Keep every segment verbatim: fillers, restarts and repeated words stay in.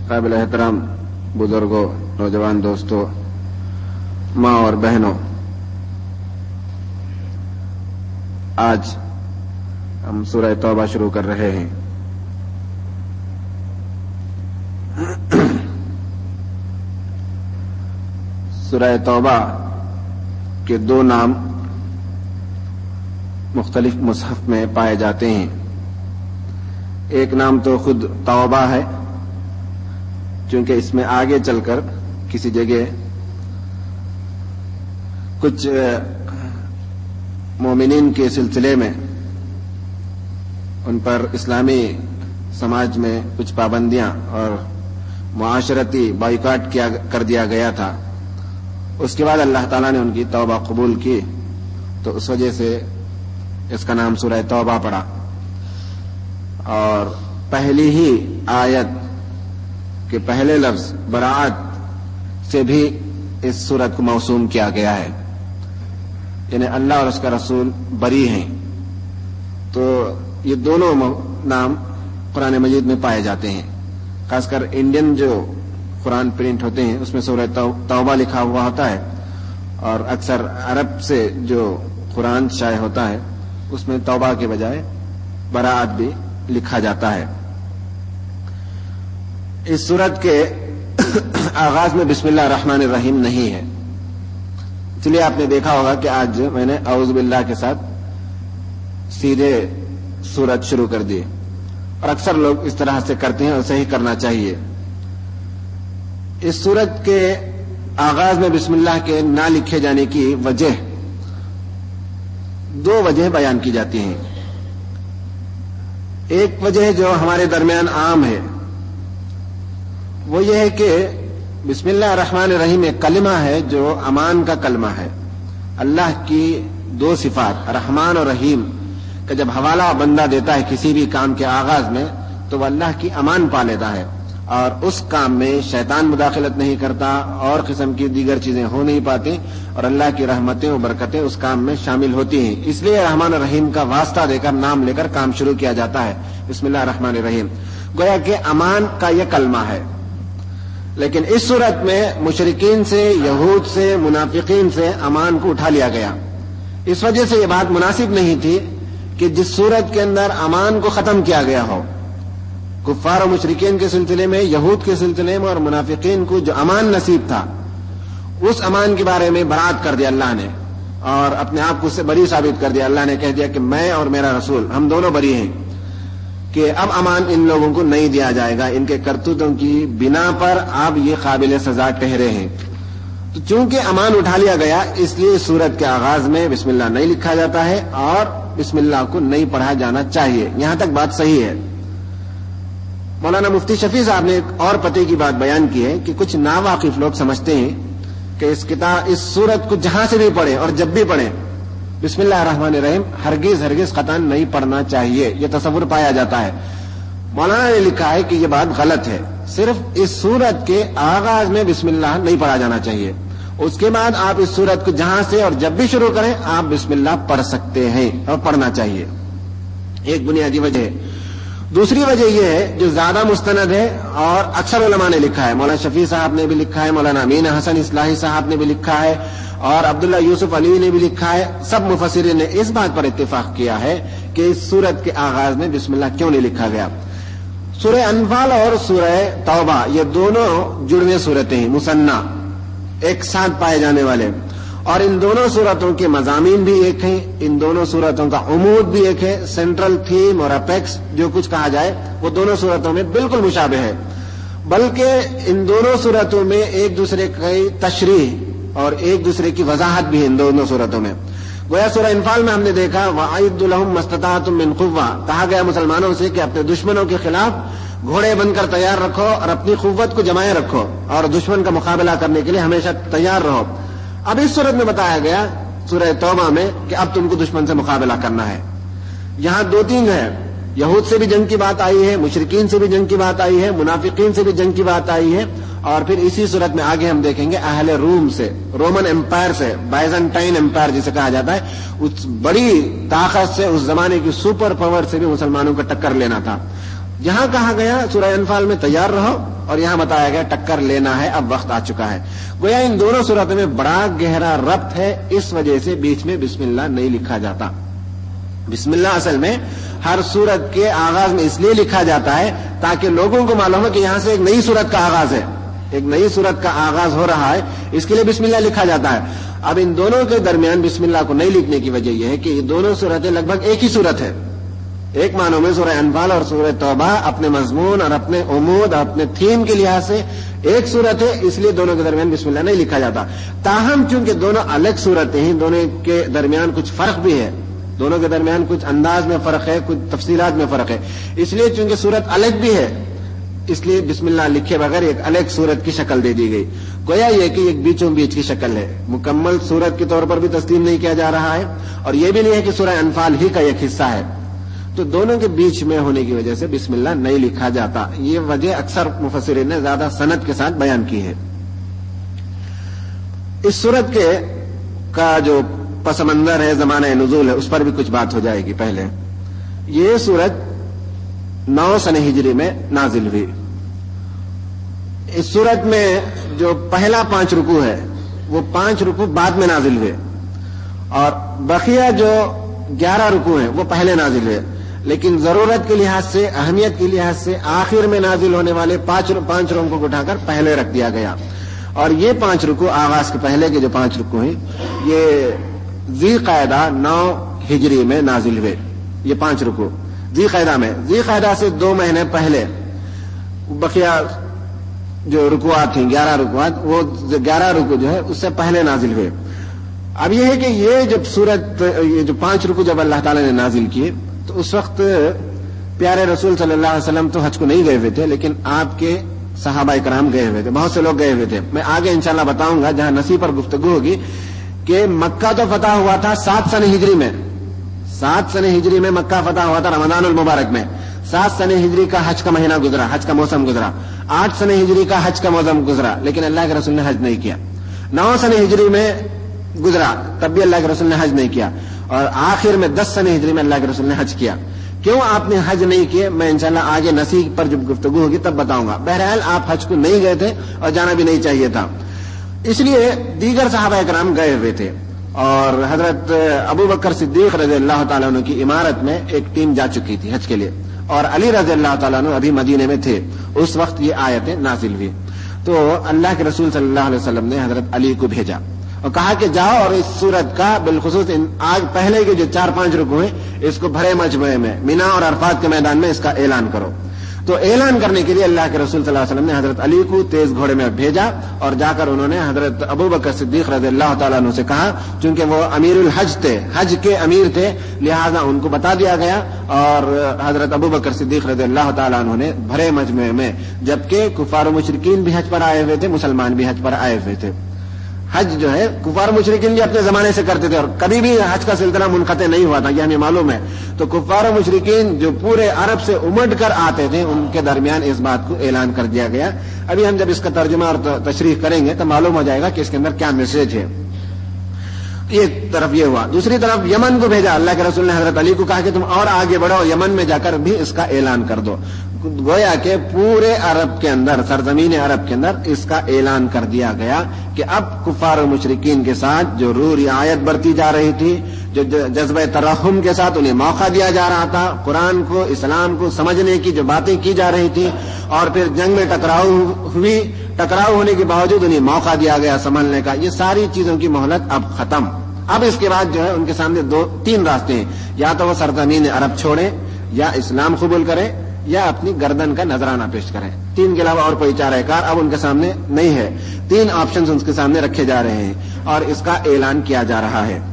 قابل احترام بزرگوں، نوجوان دوستوں، ماں اور بہنوں، آج ہم سورہ توبہ شروع کر رہے ہیں۔ سورہ توبہ کے دو نام مختلف مصحف میں پائے جاتے ہیں۔ ایک نام تو خود توبہ ہے، چونکہ اس میں آگے چل کر کسی جگہ کچھ مومنین کے سلسلے میں ان پر اسلامی سماج میں کچھ پابندیاں اور معاشرتی بائیکاٹ کیا کر دیا گیا تھا۔ اس کے بعد اللہ تعالیٰ نے ان کی توبہ قبول کی، تو اس وجہ سے اس کا نام سورہ توبہ پڑا، اور پہلی ہی آیت کے پہلے لفظ براءت سے بھی اس سورت کو موسوم کیا گیا ہے، یعنی اللہ اور اس کا رسول بری ہیں۔ تو یہ دونوں نام قرآن مجید میں پائے جاتے ہیں۔ خاص کر انڈین جو قرآن پرنٹ ہوتے ہیں اس میں سورہ توبہ لکھا ہوا ہوتا ہے، اور اکثر عرب سے جو قرآن شائع ہوتا ہے اس میں توبہ کے بجائے براءت بھی لکھا جاتا ہے۔ اس سورت کے آغاز میں بسم اللہ الرحمن الرحیم نہیں ہے، اس لیے آپ نے دیکھا ہوگا کہ آج میں نے اعوذ باللہ کے ساتھ سیدھے سورت شروع کر دی، اور اکثر لوگ اس طرح سے کرتے ہیں، اور صحیح کرنا چاہیے۔ اس سورت کے آغاز میں بسم اللہ کے نہ لکھے جانے کی وجہ دو وجہ بیان کی جاتی ہیں۔ ایک وجہ جو ہمارے درمیان عام ہے وہ یہ ہے کہ بسم اللہ الرحمن الرحیم ایک کلمہ ہے جو امان کا کلمہ ہے۔ اللہ کی دو صفات رحمان اور رحیم کا جب حوالہ بندہ دیتا ہے کسی بھی کام کے آغاز میں تو وہ اللہ کی امان پا لیتا ہے، اور اس کام میں شیطان مداخلت نہیں کرتا، اور قسم کی دیگر چیزیں ہو نہیں پاتی، اور اللہ کی رحمتیں و برکتیں اس کام میں شامل ہوتی ہیں۔ اس لیے رحمان الرحیم کا واسطہ دے کر نام لے کر کام شروع کیا جاتا ہے، بسم اللہ الرحمن الرحیم، گویا کہ امان کا یہ کلمہ ہے۔ لیکن اس صورت میں مشرکین سے، یہود سے، منافقین سے امان کو اٹھا لیا گیا۔ اس وجہ سے یہ بات مناسب نہیں تھی کہ جس صورت کے اندر امان کو ختم کیا گیا ہو، کفار و مشرکین کے سلسلے میں، یہود کے سلسلے میں اور منافقین کو جو امان نصیب تھا اس امان کے بارے میں برات کر دیا اللہ نے، اور اپنے آپ کو اس سے بری ثابت کر دیا۔ اللہ نے کہہ دیا کہ میں اور میرا رسول ہم دونوں بری ہیں، کہ اب امان ان لوگوں کو نہیں دیا جائے گا، ان کے کرتوتوں کی بنا پر آپ یہ قابل سزا ٹھہرے ہیں۔ تو چونکہ امان اٹھا لیا گیا اس لیے سورت کے آغاز میں بسم اللہ نہیں لکھا جاتا ہے، اور بسم اللہ کو نہیں پڑھا جانا چاہیے۔ یہاں تک بات صحیح ہے۔ مولانا مفتی شفیع صاحب نے ایک اور پتے کی بات بیان کی ہے کہ کچھ ناواقف لوگ سمجھتے ہیں کہ اس کتاب اس سورت کو جہاں سے بھی پڑھیں اور جب بھی پڑھیں بسم اللہ الرحمن الرحیم ہرگز ہرگز قطعاً نہیں پڑھنا چاہیے، یہ تصور پایا جاتا ہے۔ مولانا نے لکھا ہے کہ یہ بات غلط ہے، صرف اس سورت کے آغاز میں بسم اللہ نہیں پڑھا جانا چاہیے، اس کے بعد آپ اس سورت کو جہاں سے اور جب بھی شروع کریں آپ بسم اللہ پڑھ سکتے ہیں اور پڑھنا چاہیے۔ ایک بنیادی وجہ ہے۔ دوسری وجہ یہ ہے جو زیادہ مستند ہے اور اکثر علماء نے لکھا ہے، مولانا شفیع صاحب نے بھی لکھا ہے، مولانا امین حسن اصلاحی صاحب نے بھی لکھا ہے، اور عبداللہ یوسف علی نے بھی لکھا ہے، سب مفسرین نے اس بات پر اتفاق کیا ہے کہ اس سورت کے آغاز میں بسم اللہ کیوں نہیں لکھا گیا۔ سورہ انفال اور سورہ توبہ یہ دونوں جڑوے صورتیں ہیں، مثنیٰ، ایک ساتھ پائے جانے والے، اور ان دونوں صورتوں کے مضامین بھی ایک ہیں، ان دونوں صورتوں کا عمود بھی ایک ہے، سینٹرل تھیم اور اپیکس جو کچھ کہا جائے وہ دونوں صورتوں میں بالکل مشابہ ہے، بلکہ ان دونوں صورتوں میں ایک دوسرے کی تشریح اور ایک دوسرے کی وضاحت بھی ہے ان دونوں صورتوں میں۔ گویا سورہ انفال میں ہم نے دیکھا وَأَعِدُّ لَهُم مَّا اسْتَطَعْتُم مِّن قُوَّةٍ، کہا گیا مسلمانوں سے کہ اپنے دشمنوں کے خلاف گھوڑے بن کر تیار رکھو اور اپنی قوت کو جمائے رکھو، اور دشمن کا مقابلہ کرنے کے لیے ہمیشہ تیار رہو۔ اب اس صورت میں بتایا گیا سورہ توبہ میں کہ اب تم کو دشمن سے مقابلہ کرنا ہے۔ یہاں دو تین ہے، یہود سے بھی جنگ کی بات آئی ہے، مشرکین سے بھی جنگ کی بات آئی ہے، منافقین سے بھی جنگ کی بات آئی ہے، اور پھر اسی صورت میں آگے ہم دیکھیں گے اہل روم سے، رومن امپائر سے، بائزنٹائن امپائر جسے کہا جاتا ہے، اس بڑی طاقت سے، اس زمانے کی سپر پاور سے بھی مسلمانوں کو ٹکر لینا تھا۔ جہاں کہا گیا سورہ انفال میں تیار رہو، اور یہاں بتایا گیا ٹکر لینا ہے، اب وقت آ چکا ہے. گویا ان دونوں صورتوں میں بڑا گہرا ربط ہے، اس وجہ سے بیچ میں بسم اللہ نہیں لکھا جاتا. بسم اللہ اصل میں ہر سورت کے آغاز میں اس لیے لکھا جاتا ہے تاکہ لوگوں کو معلوم ہو کہ یہاں سے ایک نئی سورت کا آغاز ہے، ایک نئی سورت کا آغاز ہو رہا ہے، اس کے لیے بسم اللہ لکھا جاتا ہے. اب ان دونوں کے درمیان بسم اللہ کو نہیں لکھنے کی وجہ یہ ہے کہ یہ دونوں سورتیں لگ بھگ ایک ہی سورت ہے. ایک معنوں میں سورہ انفال اور سورہ توبہ اپنے مضمون اور اپنے عمود اور اپنے تھیم کے لحاظ سے ایک سورت ہے، اس لیے دونوں کے درمیان بسم اللہ نہیں لکھا جاتا. تاہم چونکہ دونوں الگ سورتیں ہیں، دونوں کے درمیان کچھ فرق بھی ہے، دونوں کے درمیان کچھ انداز میں فرق ہے، کچھ تفصیلات میں فرق ہے، اس لیے چونکہ سورت الگ بھی ہے اس لیے بسم اللہ لکھے بغیر ایک الگ سورت کی شکل دے دی گئی. گویا یہ کہ ایک بیچوں بیچ کی شکل ہے، مکمل سورت کے طور پر بھی تسلیم نہیں کیا جا رہا ہے، اور یہ بھی نہیں ہے کہ سورہ انفال ہی کا ایک حصہ ہے. تو دونوں کے بیچ میں ہونے کی وجہ سے بسم اللہ نہیں لکھا جاتا. یہ وجہ اکثر مفسرین نے زیادہ سند کے ساتھ بیان کی ہے. اس سورت کے کا جو پس منظر ہے، زمانہ نزول ہے، اس پر بھی کچھ بات ہو جائے گی. پہلے یہ سورت نو سن ہجری میں نازل ہوئی. اس سورت میں جو پہلا پانچ رکوع ہے وہ پانچ رکوع بعد میں نازل ہوئے، اور بقیہ جو گیارہ رکوع ہیں وہ پہلے نازل ہوئے. لیکن ضرورت کے لحاظ سے، اہمیت کے لحاظ سے آخر میں نازل ہونے والے پانچ پانچ رکوع کو اٹھا کر پہلے رکھ دیا گیا. اور یہ پانچ رکوع آغاز کے پہلے کے جو پانچ رکوع ہیں یہ ذی قعدہ نو ہجری میں نازل ہوئے. یہ پانچ رکوع ذی قعدہ میں، ذی قعدہ سے دو مہینے پہلے بقیہ جو رکوعات تھیں گیارہ رکوعات، وہ گیارہ رکوع جو ہے اس سے پہلے نازل ہوئے. اب یہ ہے کہ یہ جب سورت یہ جو پانچ رکوع جب اللہ تعالی نے نازل کیے تو اس وقت پیارے رسول صلی اللہ علیہ وسلم تو حج کو نہیں گئے ہوئے تھے، لیکن آپ کے صحابہ کرام گئے ہوئے تھے، بہت سے لوگ گئے ہوئے تھے. میں آگے انشاءاللہ بتاؤں گا جہاں نصیب پر گفتگو ہوگی کہ مکہ تو فتح ہوا تھا سات سن ہجری میں، سات سن ہجری میں مکہ فتح ہوا تھا رمضان المبارک میں. سات سن ہجری کا حج کا مہینہ گزرا، حج کا موسم گزرا. آٹھ سن ہجری کا حج کا موسم گزرا، لیکن اللہ کے رسول نے حج نہیں کیا. نو سن ہجری میں گزرا، تب بھی اللہ کے رسول نے حج نہیں کیا. اور آخر میں دس سن ہجری میں اللہ کے رسول نے حج کیا. کیوں آپ نے حج نہیں کیے میں انشاءاللہ آگے نصیب پر جب گفتگو ہوگی تب بتاؤں گا. بہرحال آپ حج کو نہیں گئے تھے اور جانا بھی نہیں چاہیے تھا، اس لیے دیگر صحابہ کرام گئے ہوئے تھے. اور حضرت ابو بکر صدیق رضی اللہ تعالیٰ عنہ کی عمارت میں ایک ٹیم جا چکی تھی حج کے لیے، اور علی رضی اللہ تعالیٰ عنہ ابھی مدینے میں تھے. اس وقت یہ آیتیں نازل ہوئی. تو اللہ کے رسول صلی اللہ علیہ وسلم نے حضرت علی کو بھیجا اور کہا کہ جاؤ اور اس سورت کا بالخصوص آج پہلے کے جو چار پانچ رکوع ہیں اس کو بھرے مجمع میں مینا اور عرفات کے میدان میں اس کا اعلان کرو. تو اعلان کرنے کے لیے اللہ کے رسول صلی اللہ علیہ وسلم نے حضرت علی کو تیز گھوڑے میں بھیجا، اور جا کر انہوں نے حضرت ابو بکر صدیق رضی اللہ تعالیٰ عنہ سے کہا، چونکہ وہ امیر الحج تھے، حج کے امیر تھے، لہذا ان کو بتا دیا گیا. اور حضرت ابو بکر صدیق رضی اللہ تعالیٰ عنہ نے بھرے مجمع میں، جبکہ کفار و مشرکین بھی حج پر آئے ہوئے تھے، مسلمان بھی حج پر آئے ہوئے تھے. حج جو ہے کفار و مشرکین بھی اپنے زمانے سے کرتے تھے اور کبھی بھی حج کا سلسلہ منقطع نہیں ہوا تھا، یہ ہمیں معلوم ہے. تو کفار و مشرکین جو پورے عرب سے امٹ کر آتے تھے ان کے درمیان اس بات کو اعلان کر دیا گیا. ابھی ہم جب اس کا ترجمہ اور تشریح کریں گے تو معلوم ہو جائے گا کہ اس کے اندر کیا میسج ہے. ایک طرف یہ ہوا، دوسری طرف یمن کو بھیجا. اللہ کے رسول نے حضرت علی کو کہا کہ تم اور آگے بڑھو، یمن میں جا کر بھی اس کا اعلان کر دو. گویا کہ پورے عرب کے اندر، سرزمین عرب کے اندر اس کا اعلان کر دیا گیا کہ اب کفار و مشرکین کے ساتھ جو رو رعایت برتی جا رہی تھی، جو جذبہ ترحم کے ساتھ انہیں موقع دیا جا رہا تھا، قرآن کو اسلام کو سمجھنے کی جو باتیں کی جا رہی تھی، اور پھر جنگ میں ٹکراؤ ہوئی، ٹکراؤ ہونے کے باوجود انہیں موقع دیا گیا سنبھلنے کا، یہ ساری چیزوں کی مہلت اب ختم. اب اس کے بعد جو ہے ان کے سامنے دو تین راستے ہیں، یا تو وہ سرزمین عرب چھوڑیں، یا اسلام قبول کریں، یا اپنی گردن کا نذرانہ پیش کریں. تین کے علاوہ اور کوئی چارہ کار اب ان کے سامنے نہیں ہے. تین آپشنز ان کے سامنے رکھے جا رہے ہیں اور اس کا اعلان کیا جا رہا ہے.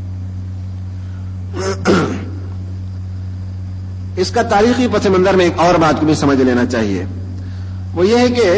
اس کا تاریخی پس منظر میں ایک اور بات کو بھی سمجھ لینا چاہیے، وہ یہ ہے کہ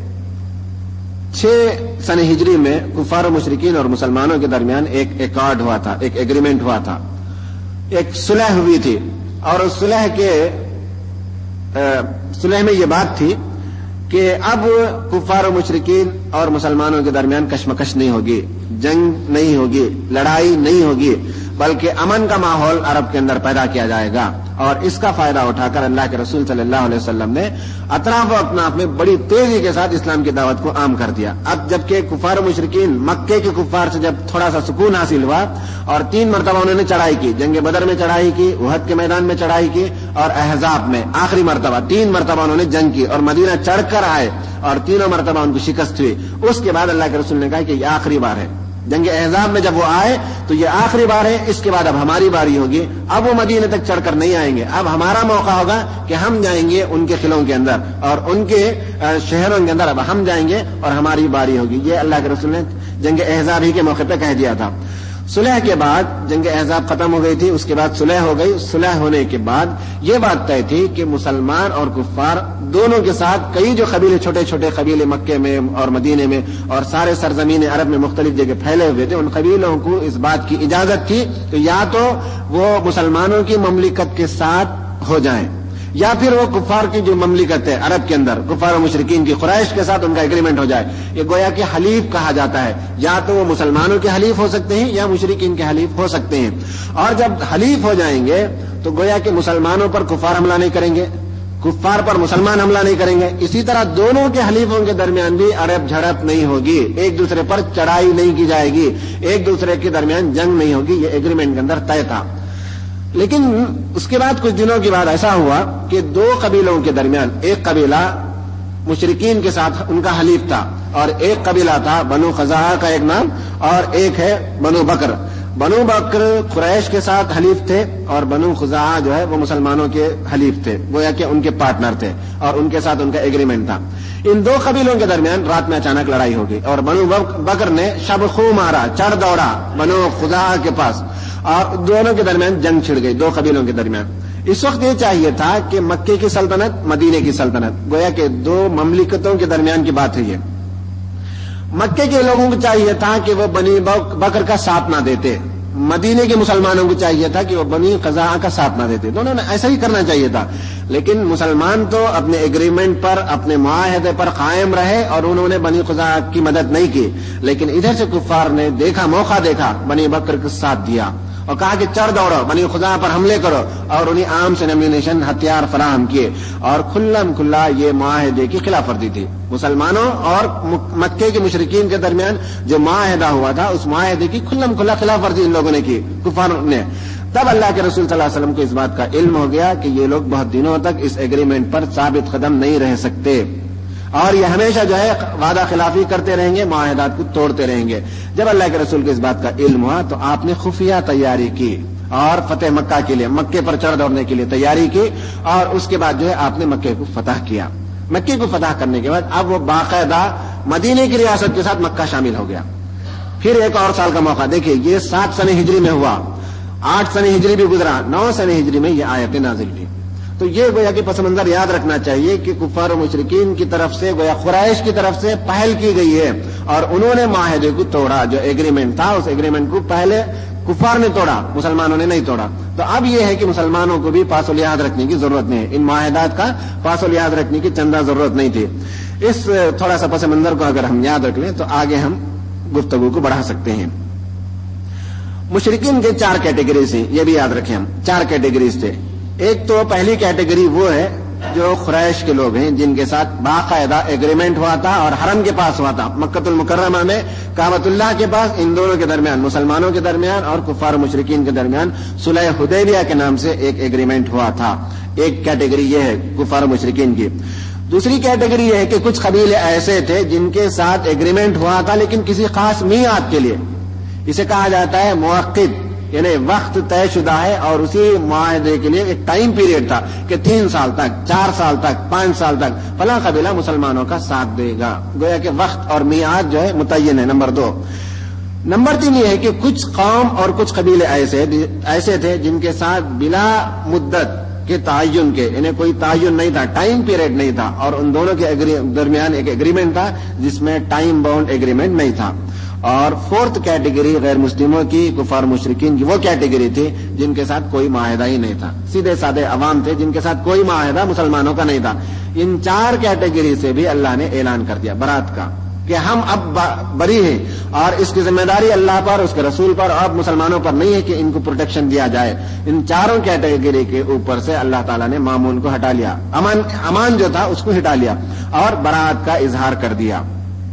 چھ سن ہجری میں کفار و مشرکین اور مسلمانوں کے درمیان ایک ایکارڈ ہوا تھا، ایک ایگریمنٹ ہوا تھا، ایک صلح ہوئی تھی. اور اس صلح کے صلح میں یہ بات تھی کہ اب کفار و مشرکین اور مسلمانوں کے درمیان کشمکش نہیں ہوگی، جنگ نہیں ہوگی، لڑائی نہیں ہوگی، بلکہ امن کا ماحول عرب کے اندر پیدا کیا جائے گا. اور اس کا فائدہ اٹھا کر اللہ کے رسول صلی اللہ علیہ وسلم نے اطراف و اکناف میں بڑی تیزی کے ساتھ اسلام کی دعوت کو عام کر دیا. اب جبکہ کفار و مشرکین مکے کے کفار سے جب تھوڑا سا سکون حاصل ہوا اور تین مرتبہ انہوں نے چڑھائی کی، جنگ بدر میں چڑھائی کی، احد کے میدان میں چڑھائی کی اور احزاب میں آخری مرتبہ تین مرتبہ انہوں نے جنگ کی اور مدینہ چڑھ کر آئے اور تینوں مرتبہ ان کی شکست ہوئی. اس کے بعد اللہ کے رسول نے کہا کہ یہ آخری بار ہے. جنگ احزاب میں جب وہ آئے تو یہ آخری بار ہے، اس کے بعد اب ہماری باری ہوگی. اب وہ مدینے تک چڑھ کر نہیں آئیں گے، اب ہمارا موقع ہوگا کہ ہم جائیں گے ان کے قلعوں کے اندر اور ان کے شہروں کے اندر، اب ہم جائیں گے اور ہماری باری ہوگی. یہ اللہ کے رسول نے جنگ احزاب ہی کے موقع پہ کہہ دیا تھا. صلح کے بعد جنگ احزاب ختم ہو گئی تھی، اس کے بعد صلح ہو گئی. صلح ہونے کے بعد یہ بات طے تھی کہ مسلمان اور کفار دونوں کے ساتھ کئی جو قبیلے چھوٹے چھوٹے قبیلے مکے میں اور مدینے میں اور سارے سرزمین عرب میں مختلف جگہ پھیلے ہوئے تھے، ان قبیلوں کو اس بات کی اجازت تھی کہ یا تو وہ مسلمانوں کی مملکت کے ساتھ ہو جائیں یا پھر وہ کفار کی جو مملکت ہے عرب کے اندر کفار و مشرکین کی قریش کے ساتھ ان کا ایگریمنٹ ہو جائے. یہ گویا کہ حلیف کہا جاتا ہے، یا تو وہ مسلمانوں کے حلیف ہو سکتے ہیں یا مشرکین کے حلیف ہو سکتے ہیں. اور جب حلیف ہو جائیں گے تو گویا کہ مسلمانوں پر کفار حملہ نہیں کریں گے، کفار پر مسلمان حملہ نہیں کریں گے. اسی طرح دونوں کے حلیفوں کے درمیان بھی اڑپ جھڑپ نہیں ہوگی، ایک دوسرے پر چڑھائی نہیں کی جائے گی، ایک دوسرے کے درمیان جنگ نہیں ہوگی. یہ ایگریمنٹ کے اندر طے تھا. لیکن اس کے بعد کچھ دنوں کے بعد ایسا ہوا کہ دو قبیلوں کے درمیان، ایک قبیلہ مشرکین کے ساتھ ان کا حلیف تھا اور ایک قبیلہ تھا بنو خزاعہ کا ایک نام اور ایک ہے بنو بکر. بنو بکر قریش کے ساتھ حلیف تھے اور بنو خزاعہ جو ہے وہ مسلمانوں کے حلیف تھے، گویا کہ ان کے پارٹنر تھے اور ان کے ساتھ ان کا ایگریمنٹ تھا. ان دو قبیلوں کے درمیان رات میں اچانک لڑائی ہو گئی اور بنو بکر نے شب خو مارا، چڑھ دوڑا بنو خزاعہ کے پاس اور دونوں کے درمیان جنگ چھڑ گئی، دو قبیلوں کے درمیان. اس وقت یہ چاہیے تھا کہ مکے کی سلطنت مدینے کی سلطنت، گویا کہ دو مملکتوں کے درمیان کی بات ہے. یہ مکے کے لوگوں کو چاہیے تھا کہ وہ بنی بکر کا ساتھ نہ دیتے، مدینے کے مسلمانوں کو چاہیے تھا کہ وہ بنی خزاعہ کا ساتھ نہ دیتے. دونوں نے ایسا ہی کرنا چاہیے تھا. لیکن مسلمان تو اپنے ایگریمنٹ پر، اپنے معاہدے پر قائم رہے اور انہوں نے بنی خزاعہ کی مدد نہیں کی. لیکن ادھر سے کفار نے دیکھا، موقع دیکھا، بنی بکر کا ساتھ دیا اور کہا کہ چڑھ دوڑو، بنی خزاعہ پر حملے کرو اور انہیں عام سے ایمونیشن ہتھیار فراہم کیے اور کھلم کھلا یہ معاہدے کی خلاف ورزی تھی. مسلمانوں اور مکے کے مشرکین کے درمیان جو معاہدہ ہوا تھا اس معاہدے کی کھلم کھلا خلاف ورزی ان لوگوں نے کی، کفار نے. تب اللہ کے رسول صلی اللہ علیہ وسلم کو اس بات کا علم ہو گیا کہ یہ لوگ بہت دنوں تک اس ایگریمنٹ پر ثابت قدم نہیں رہ سکتے اور یہ ہمیشہ جو ہے وعدہ خلافی کرتے رہیں گے، معاہدات کو توڑتے رہیں گے. جب اللہ کے رسول کو اس بات کا علم ہوا تو آپ نے خفیہ تیاری کی اور فتح مکہ کے لیے، مکے پر چڑھ دوڑنے کے لیے تیاری کی اور اس کے بعد جو ہے آپ نے مکے کو فتح کیا. مکے کو فتح کرنے کے بعد اب وہ باقاعدہ مدینے کی ریاست کے ساتھ مکہ شامل ہو گیا. پھر ایک اور سال کا موقع، دیکھیے یہ سات سن ہجری میں ہوا، آٹھ سن ہجری بھی گزرا، نو سن ہجری میں یہ آیت نازل ہوئی. تو یہ گویا کہ پس منظر یاد رکھنا چاہیے کہ کفار و مشرکین کی طرف سے، گویا قریش کی طرف سے پہل کی گئی ہے اور انہوں نے معاہدے کو توڑا. جو ایگریمنٹ تھا اس ایگریمنٹ کو پہلے کفار نے توڑا، مسلمانوں نے نہیں توڑا. تو اب یہ ہے کہ مسلمانوں کو بھی پاس و لحاظ رکھنے کی ضرورت نہیں ہے، ان معاہدات کا پاس و لحاظ رکھنے کی چندہ ضرورت نہیں تھی. اس تھوڑا سا پس منظر کو اگر ہم یاد رکھ لیں تو آگے ہم گفتگو کو بڑھا سکتے ہیں. مشرکین کے چار کیٹیگریز ہیں، یہ بھی یاد رکھیں ہم، چار کیٹیگریز تھے. ایک تو پہلی کیٹیگری وہ ہے جو قریش کے لوگ ہیں جن کے ساتھ باقاعدہ ایگریمنٹ ہوا تھا اور حرم کے پاس ہوا تھا، مکۃ المکرمہ میں کعبۃ اللہ کے پاس. ان دونوں کے درمیان، مسلمانوں کے درمیان اور کفار و مشرکین کے درمیان صلح حدیبیہ کے نام سے ایک ایگریمنٹ ہوا تھا. ایک کیٹیگری یہ ہے کفار و مشرکین کی. دوسری کیٹیگری یہ ہے کہ کچھ قبیلے ایسے تھے جن کے ساتھ ایگریمنٹ ہوا تھا لیکن کسی خاص میعاد کے لیے، اسے کہا جاتا ہے موقت، یعنی وقت طے شدہ ہے اور اسی معاہدے کے لیے ایک ٹائم پیریڈ تھا کہ تین سال تک، چار سال تک، پانچ سال تک فلاں قبیلہ مسلمانوں کا ساتھ دے گا. گویا کہ وقت اور میعاد جو ہے متعین ہے. نمبر دو. نمبر تین یہ ہے کہ کچھ قوم اور کچھ قبیلے ایسے ایسے تھے جن کے ساتھ بلا مدت کے تعین کے، یعنی کوئی تعین نہیں تھا، ٹائم پیریڈ نہیں تھا اور ان دونوں کے درمیان ایک ایگریمنٹ تھا جس میں ٹائم باؤنڈ ایگریمنٹ نہیں تھا. اور فورتھ کیٹیگری غیر مسلموں کی، کفار مشرکین کی وہ کیٹیگری تھی جن کے ساتھ کوئی معاہدہ ہی نہیں تھا، سیدھے سادے عوام تھے جن کے ساتھ کوئی معاہدہ مسلمانوں کا نہیں تھا. ان چار کیٹیگری سے بھی اللہ نے اعلان کر دیا برات کا کہ ہم اب بری ہیں اور اس کی ذمہ داری اللہ پر، اس کے رسول پر اور مسلمانوں پر نہیں ہے کہ ان کو پروٹیکشن دیا جائے. ان چاروں کیٹیگری کے اوپر سے اللہ تعالیٰ نے معمول کو ہٹا لیا، امان امان جو تھا اس کو ہٹا لیا اور برات کا اظہار کر دیا.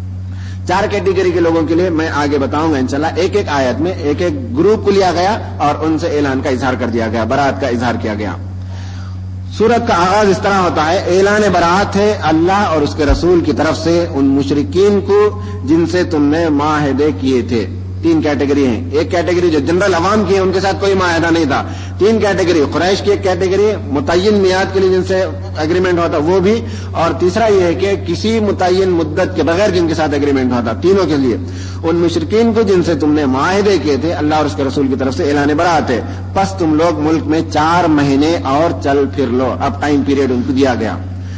چار کیٹیگری کے لوگوں کے لیے میں آگے بتاؤں گا انشاءاللہ. ایک ایک آیت میں ایک ایک گروپ کو لیا گیا اور ان سے اعلان کا اظہار کر دیا گیا، برات کا اظہار کیا گیا. سورت کا آغاز اس طرح ہوتا ہے، اعلان برات ہے اللہ اور اس کے رسول کی طرف سے ان مشرکین کو جن سے تم نے معاہدے کیے تھے. تین کیٹیگری ہیں. ایک کیٹیگری جو جنرل عوام کی ہے، ان کے ساتھ کوئی معاہدہ نہیں تھا. تین کیٹیگری، قریش کی ایک کیٹیگری متعین میعاد کے لیے جن سے ایگریمنٹ ہوتا وہ بھی، اور تیسرا یہ ہے کہ کسی متعین مدت کے بغیر جن کے ساتھ ایگریمنٹ ہوتا. تینوں کے لیے ان مشرکین کو جن سے تم نے معاہدے کیے تھے اللہ اور اس کے رسول کی طرف سے اعلان برات ہے، پس تم لوگ ملک میں چار مہینے اور چل پھر لو. اب ٹائم پیریڈ ان کو دیا گیا.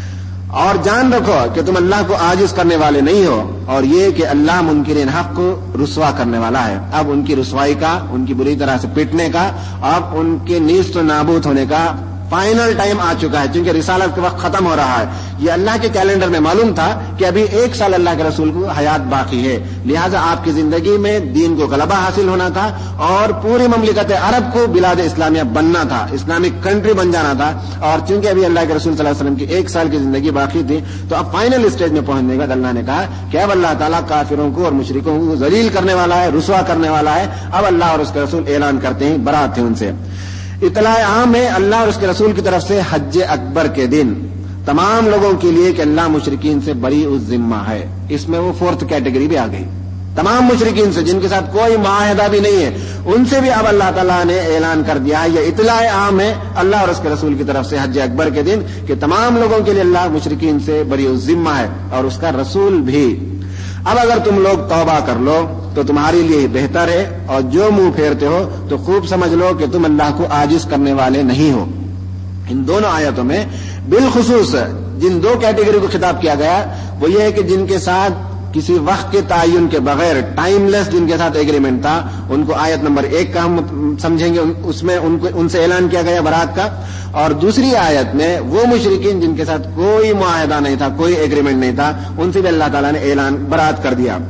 اور جان رکھو کہ تم اللہ کو عاجز کرنے والے نہیں ہو، اور یہ کہ اللہ منکرین حق کو رسوا کرنے والا ہے. اب ان کی رسوائی کا، ان کی بری طرح سے پیٹنے کا، اب ان کے نیست و نابود ہونے کا فائنل ٹائم آ چکا ہے، چونکہ رسالت کا وقت ختم ہو رہا ہے. یہ اللہ کے کیلنڈر میں معلوم تھا کہ ابھی ایک سال اللہ کے رسول کو حیات باقی ہے، لہذا آپ کی زندگی میں دین کو غلبہ حاصل ہونا تھا اور پوری مملکت عرب کو بلاد اسلامیہ بننا تھا، اسلامک کنٹری بن جانا تھا. اور چونکہ ابھی اللہ کے رسول صلی اللہ علیہ وسلم کی ایک سال کی زندگی باقی تھی، تو اب فائنل اسٹیج میں پہنچنے کا اللہ نے کہا کہ اب اللہ تعالیٰ کافروں کو اور مشرکوں کو ذلیل کرنے والا ہے، رسوا کرنے والا ہے. اب اللہ اور اس کے رسول اعلان کرتے ہیں، برات ہے ان سے. اطلاع عام ہے اللہ اور اس کے رسول کی طرف سے حج اکبر کے دن تمام لوگوں کے لیے کہ اللہ مشرکین سے بری الذمہ ہے. اس میں وہ فورتھ کیٹیگری بھی آ گئی. تمام مشرکین سے جن کے ساتھ کوئی معاہدہ بھی نہیں ہے، ان سے بھی اب اللہ تعالیٰ نے اعلان کر دیا ہے. یہ اطلاع عام ہے اللہ اور اس کے رسول کی طرف سے حج اکبر کے دن کہ تمام لوگوں کے لیے اللہ مشرکین سے بری الذمہ ہے اور اس کا رسول بھی. اب اگر تم لوگ توبہ کر لو تو تمہارے لیے بہتر ہے، اور جو منہ پھیرتے ہو تو خوب سمجھ لو کہ تم اللہ کو عاجز کرنے والے نہیں ہو. ان دونوں آیتوں میں بالخصوص جن دو کیٹیگری کو خطاب کیا گیا وہ یہ ہے کہ جن کے ساتھ کسی وقت کے تعین کے بغیر ٹائم لیس جن کے ساتھ ایگریمنٹ تھا، ان کو آیت نمبر ایک کا ہم سمجھیں گے، اس میں ان کو ان سے اعلان کیا گیا برات کا. اور دوسری آیت میں وہ مشرکین جن کے ساتھ کوئی معاہدہ نہیں تھا، کوئی ایگریمنٹ نہیں تھا، ان سے بھی اللہ تعالیٰ نے اعلان برات کر دیا.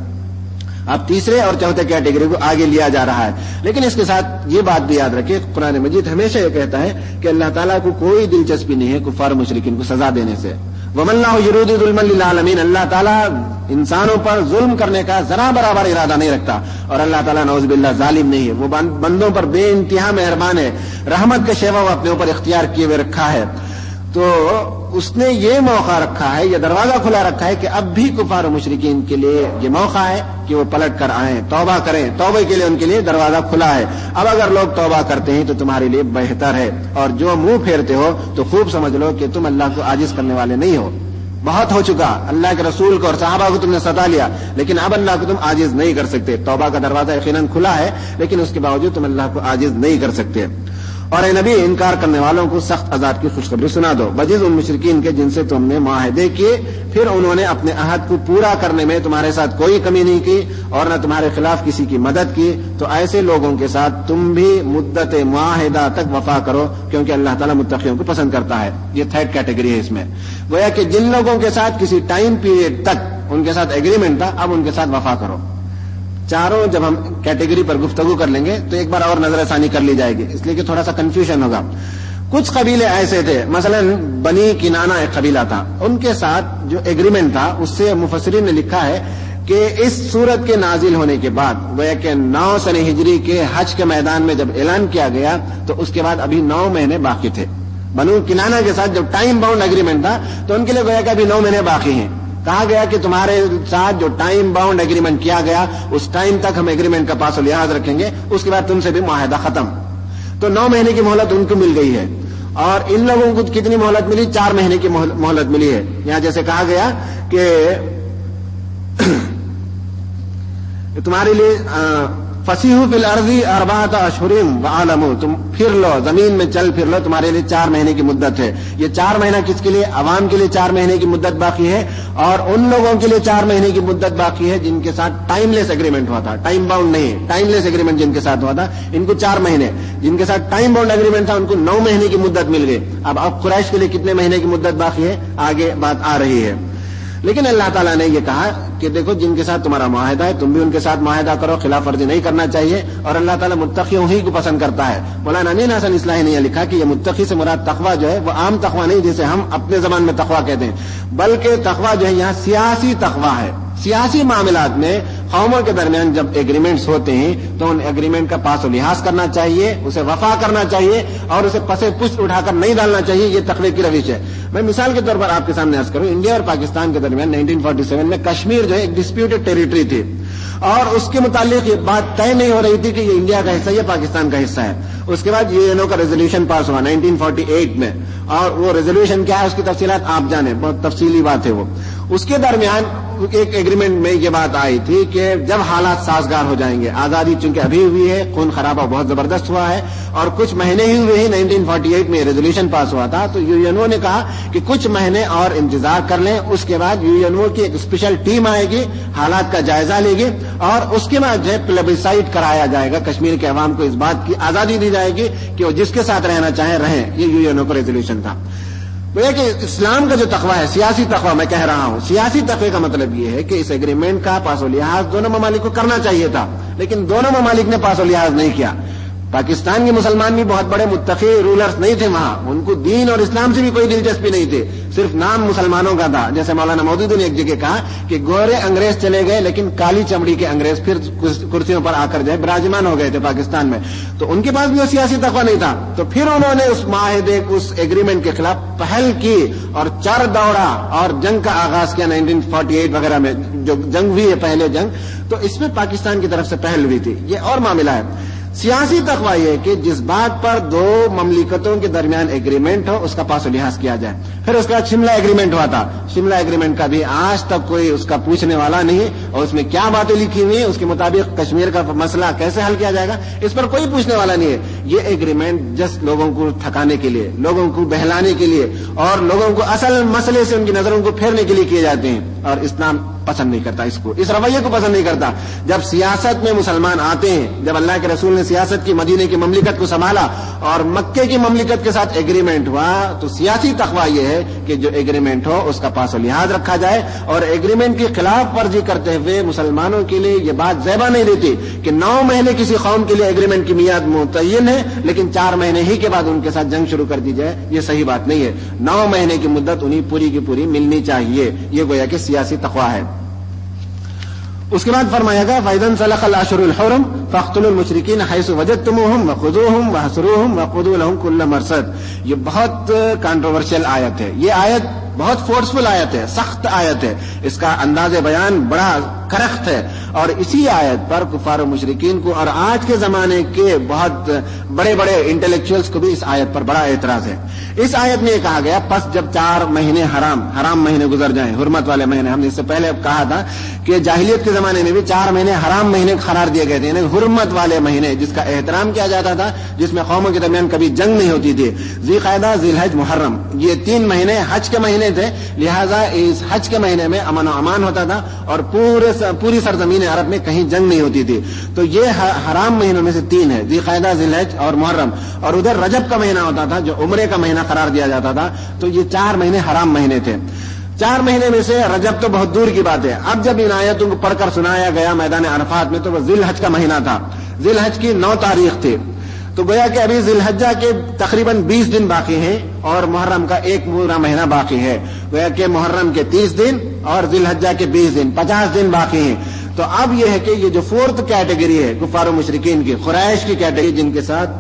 اب تیسرے اور چوتھے کیٹیگری کو آگے لیا جا رہا ہے. لیکن اس کے ساتھ یہ بات بھی یاد رکھیں، قرآن مجید ہمیشہ یہ کہتا ہے کہ اللہ تعالیٰ کو کوئی دلچسپی نہیں ہے کفار مشرکین کو سزا دینے سے. وَمَا اللَّهُ يُرِيدُ ظُلْمًا لِلْعَالَمِينَ، اللہ تعالیٰ انسانوں پر ظلم کرنے کا ذرا برابر ارادہ نہیں رکھتا، اور اللہ تعالیٰ نعوذ باللہ ظالم نہیں ہے. وہ بندوں پر بے انتہا مہربان ہے، رحمت کا شیوا وہ اپنے اوپر اختیار کیے ہوئے رکھا ہے. تو اس نے یہ موقع رکھا ہے، یہ دروازہ کھلا رکھا ہے کہ اب بھی کفار و مشرکین کے لیے یہ موقع ہے کہ وہ پلٹ کر آئیں، توبہ کریں. توبہ کے لیے ان کے لیے دروازہ کھلا ہے. اب اگر لوگ توبہ کرتے ہیں تو تمہارے لیے بہتر ہے، اور جو منہ پھیرتے ہو تو خوب سمجھ لو کہ تم اللہ کو عاجز کرنے والے نہیں ہو. بہت ہو چکا، اللہ کے رسول کو اور صحابہ کو تم نے ستا لیا، لیکن اب اللہ کو تم عاجز نہیں کر سکتے. توبہ کا دروازہ یقیناً کھلا ہے، لیکن اس کے باوجود تم اللہ کو عاجز نہیں کر سکتے. اور اے نبی، انکار کرنے والوں کو سخت عذاب کی خوشخبری سنا دو، بجز ان مشرکین کے جن سے تم نے معاہدے کیے، پھر انہوں نے اپنے عہد کو پورا کرنے میں تمہارے ساتھ کوئی کمی نہیں کی اور نہ تمہارے خلاف کسی کی مدد کی. تو ایسے لوگوں کے ساتھ تم بھی مدت معاہدہ تک وفا کرو، کیونکہ اللہ تعالیٰ متقیوں کو پسند کرتا ہے. یہ تھرڈ کیٹیگری ہے. اس میں گویا کہ جن لوگوں کے ساتھ کسی ٹائم پیریڈ تک ان کے ساتھ ایگریمنٹ تھا، اب ان کے ساتھ وفا کرو. چاروں جب ہم کیٹیگری پر گفتگو کر لیں گے تو ایک بار اور نظر ثانی کر لی جائے گی، اس لیے کہ تھوڑا سا کنفیوژن ہوگا. کچھ قبیلے ایسے تھے، مثلا بنی کنانہ ایک قبیلہ تھا، ان کے ساتھ جو ایگریمنٹ تھا اس سے مفسرین نے لکھا ہے کہ اس سورت کے نازل ہونے کے بعد گویا کہ نو سن ہجری کے حج کے میدان میں جب اعلان کیا گیا تو اس کے بعد ابھی نو مہینے باقی تھے. بنو کنانہ کے ساتھ جب ٹائم باؤنڈ ایگریمنٹ تھا تو ان کے لیے گویا کہ ابھی نو مہینے باقی ہیں. کہا گیا کہ تمہارے ساتھ جو ٹائم باؤنڈ ایگریمنٹ کیا گیا اس ٹائم تک ہم ایگریمنٹ کا پاس و لحاظ رکھیں گے، اس کے بعد تم سے بھی معاہدہ ختم. تو نو مہینے کی مہلت ان کو مل گئی ہے. اور ان لوگوں کو کتنی مہلت ملی؟ چار مہینے کی مہلت ملی ہے. یہاں جیسے کہا گیا کہ تمہارے لیے فسیحوا فی الارض اربعۃ اشہر وعلموا، تم پھر لو، زمین میں چل پھر لو، تمہارے لیے چار مہینے کی مدت ہے. یہ چار مہینہ کس کے لیے؟ عوام کے لیے چار مہینے کی مدت باقی ہے، اور ان لوگوں کے لیے چار مہینے کی مدت باقی ہے جن کے ساتھ ٹائم لیس ایگریمنٹ ہوا تھا. ٹائم باؤنڈ نہیں، ٹائم لیس ایگریمنٹ جن کے ساتھ ہوا تھا ان کو چار مہینے، جن کے ساتھ ٹائم باؤنڈ ایگریمنٹ تھا ان کو نو مہینے کی مدت مل گئی. اب اب قریش کے لیے کتنے مہینے کی مدت باقی ہے؟ آگے بات آ رہی ہے. لیکن اللہ تعالیٰ نے یہ کہا کہ دیکھو جن کے ساتھ تمہارا معاہدہ ہے تم بھی ان کے ساتھ معاہدہ کرو, خلاف ورزی نہیں کرنا چاہیے, اور اللہ تعالیٰ متقیوں ہی کو پسند کرتا ہے. مولانا امین حسن اصلاحی نے یہ لکھا کہ یہ متقی سے مراد تقویٰ جو ہے وہ عام تقویٰ نہیں جسے ہم اپنے زبان میں تقویٰ کہتے ہیں, بلکہ تقویٰ جو ہے یہاں سیاسی تقویٰ ہے. سیاسی معاملات میں قوموں کے درمیان جب ایگریمنٹس ہوتے ہیں تو ان ایگریمنٹ کا پاس و لحاظ کرنا چاہیے, اسے وفا کرنا چاہیے اور اسے پسے پشت اٹھا کر نہیں ڈالنا چاہیے. یہ تقوی کی روش ہے. میں مثال کے طور پر آپ کے سامنے عرض کروں, انڈیا اور پاکستان کے درمیان نائنٹین فورٹی سیون میں کشمیر جو ہے ایک ڈسپیوٹڈ ٹیریٹری تھی, اور اس کے متعلق یہ بات طے نہیں ہو رہی تھی کہ یہ انڈیا کا حصہ ہے یا پاکستان کا حصہ ہے. اس کے بعد یو این او کا ریزولوشن پاس ہوا نائنٹین فورٹی ایٹ میں, اور وہ ریزولوشن کیا ہے اس کی تفصیلات آپ جانیں, بہت تفصیلی بات ہے وہ. اس کے درمیان ایک ایگریمنٹ میں یہ بات آئی تھی کہ جب حالات سازگار ہو جائیں گے, آزادی چونکہ ابھی ہوئی ہے, خون خرابہ بہت زبردست ہوا ہے اور کچھ مہینے ہی ہوئے ہی نائنٹین فورٹی ایٹ میں ریزولوشن پاس ہوا تھا, تو یو این او نے کہا کہ کچھ مہینے اور انتظار کر لیں. اس کے بعد یو این او کی ایک اسپیشل ٹیم آئے گی, حالات کا جائزہ لے گی, اور اس کے بعد جو ہے پلیبیسائٹ کرایا جائے گا. کشمیر کے عوام کو اس بات کی آزادی دی جائے گی کہ وہ جس کے ساتھ رہنا چاہیں رہیں. یہ یو این او کا ریزولوشن تھا. وہ کہ اسلام کا جو تقویٰ ہے, سیاسی تقویٰ میں کہہ رہا ہوں, سیاسی تقوی کا مطلب یہ ہے کہ اس ایگریمنٹ کا پاس و لحاظ دونوں ممالک کو کرنا چاہیے تھا, لیکن دونوں ممالک نے پاس و لحاظ نہیں کیا. پاکستان کے مسلمان بھی بہت بڑے متقی رولرز نہیں تھے وہاں, ان کو دین اور اسلام سے بھی کوئی دلچسپی نہیں تھی, صرف نام مسلمانوں کا تھا. جیسے مولانا مودودی نے ایک جگہ کہا کہ گورے انگریز چلے گئے لیکن کالی چمڑی کے انگریز پھر کرسیوں پر آ کر جو ہے براجمان ہو گئے تھے پاکستان میں, تو ان کے پاس بھی وہ سیاسی تقویٰ نہیں تھا. تو پھر انہوں نے اس معاہدے اس ایگریمنٹ کے خلاف پہل کی اور چر دوڑا اور جنگ کا آغاز کیا نائنٹین فورٹی ایٹ وغیرہ میں, جو جنگ ہوئی ہے پہلے جنگ, تو اس میں پاکستان کی طرف سے پہل ہوئی تھی. یہ اور معاملہ ہے. سیاسی تقویٰ یہ کہ جس بات پر دو مملکتوں کے درمیان ایگریمنٹ ہو اس کا پاس و لحاظ کیا جائے. پھر اس کے بعد شملہ ایگریمنٹ ہوا تھا. شملہ ایگریمنٹ کا بھی آج تک کوئی اس کا پوچھنے والا نہیں, اور اس میں کیا باتیں لکھی ہوئی ہیں, اس کے مطابق کشمیر کا مسئلہ کیسے حل کیا جائے گا, اس پر کوئی پوچھنے والا نہیں ہے. یہ ایگریمنٹ جسٹ لوگوں کو تھکانے کے لیے, لوگوں کو بہلانے کے لیے اور لوگوں کو اصل مسئلے سے ان کی نظروں کو پھیرنے کے لیے کیے جاتے ہیں, اور اسلام پسند نہیں کرتا اس کو, اس رویے کو پسند نہیں کرتا. جب سیاست میں مسلمان آتے ہیں, جب اللہ کے رسول نے سیاست کی مدینے کی مملکت کو سنبھالا اور مکے کی مملکت کے ساتھ ایگریمنٹ ہوا, تو سیاسی تقویٰ یہ ہے کہ جو ایگریمنٹ ہو اس کا پاس و لحاظ رکھا جائے, اور ایگریمنٹ کی خلاف ورزی کرتے ہوئے مسلمانوں کے لیے یہ بات زیبا نہیں دیتی کہ نو مہینے کسی قوم کے لیے ایگریمنٹ کی میعاد متعین ہے لیکن چار مہینے ہی کے بعد ان کے ساتھ جنگ شروع کر دی جائے. یہ صحیح بات نہیں ہے. نو مہینے کی مدت انہیں پوری کی پوری ملنی چاہیے. یہ گویا کہ سیاسی تقویٰ ہے. اس کے بعد فرمایا گیا فَإِذَا انْسَلَخَ الْأَشْهُرُ الْحُرُمُ فَاقْتُلُوا الْمُشْرِكِينَ حَيْثُ وَجَدتُّمُوهُمْ وَخُذُوهُمْ وَاحْصُرُوهُمْ وَقُعُدُوا لَهُمْ كُلَّ مَرْصَدٍ. یہ بہت کنٹروورشل آیت ہے. یہ آیت بہت فورسفل آیت ہے, سخت آیت ہے, اس کا انداز بیان بڑا کرخت ہے, اور اسی آیت پر کفار و مشرکین کو اور آج کے زمانے کے بہت بڑے بڑے انٹلیکچوئلز کو بھی اس آیت پر بڑا اعتراض ہے. اس آیت میں یہ کہا گیا پس جب چار مہینے حرام حرام مہینے گزر جائیں, حرمت والے مہینے, ہم نے اس سے پہلے کہا تھا کہ جاہلیت کے زمانے میں بھی چار مہینے حرام مہینے قرار دیے گئے تھے, یعنی حرمت والے مہینے جس کا احترام کیا جاتا تھا, جس میں قوموں کے درمیان کبھی جنگ نہیں ہوتی تھی. ذی قعدہ, ذی الحج, محرم, یہ تین مہینے حج کے مہینے تھے, لہذا اس حج کے مہینے میں امن و امان ہوتا تھا اور پورے پوری سرزمین عرب میں کہیں جنگ نہیں ہوتی تھی. تو یہ حرام مہینوں میں سے تین ہے, ذی قعدہ, ذی الحج اور محرم. اور ادھر رجب کا مہینہ ہوتا تھا جو عمرے کا مہینہ قرار دیا جاتا تھا. تو یہ چار مہینے حرام مہینے تھے. چار مہینے میں سے رجب تو بہت دور کی بات ہے. اب جب ان آیتوں کو پڑھ کر سنایا گیا میدان عرفات میں تو وہ ذی الحج کا مہینہ تھا. ذی الحج کی نو تاریخ تھی. تو گویا کہ ابھی ذی الحجہ کے تقریباً بیس دن باقی ہیں اور محرم کا ایک پورا مہینہ باقی ہے. گویا کہ محرم کے تیس دن اور ذی الحجہ کے بیس دن, پچاس دن باقی ہیں. تو اب یہ ہے کہ یہ جو فورتھ کیٹیگری ہے کفار و مشرکین کی, قریش کی کیٹیگری, جن کے ساتھ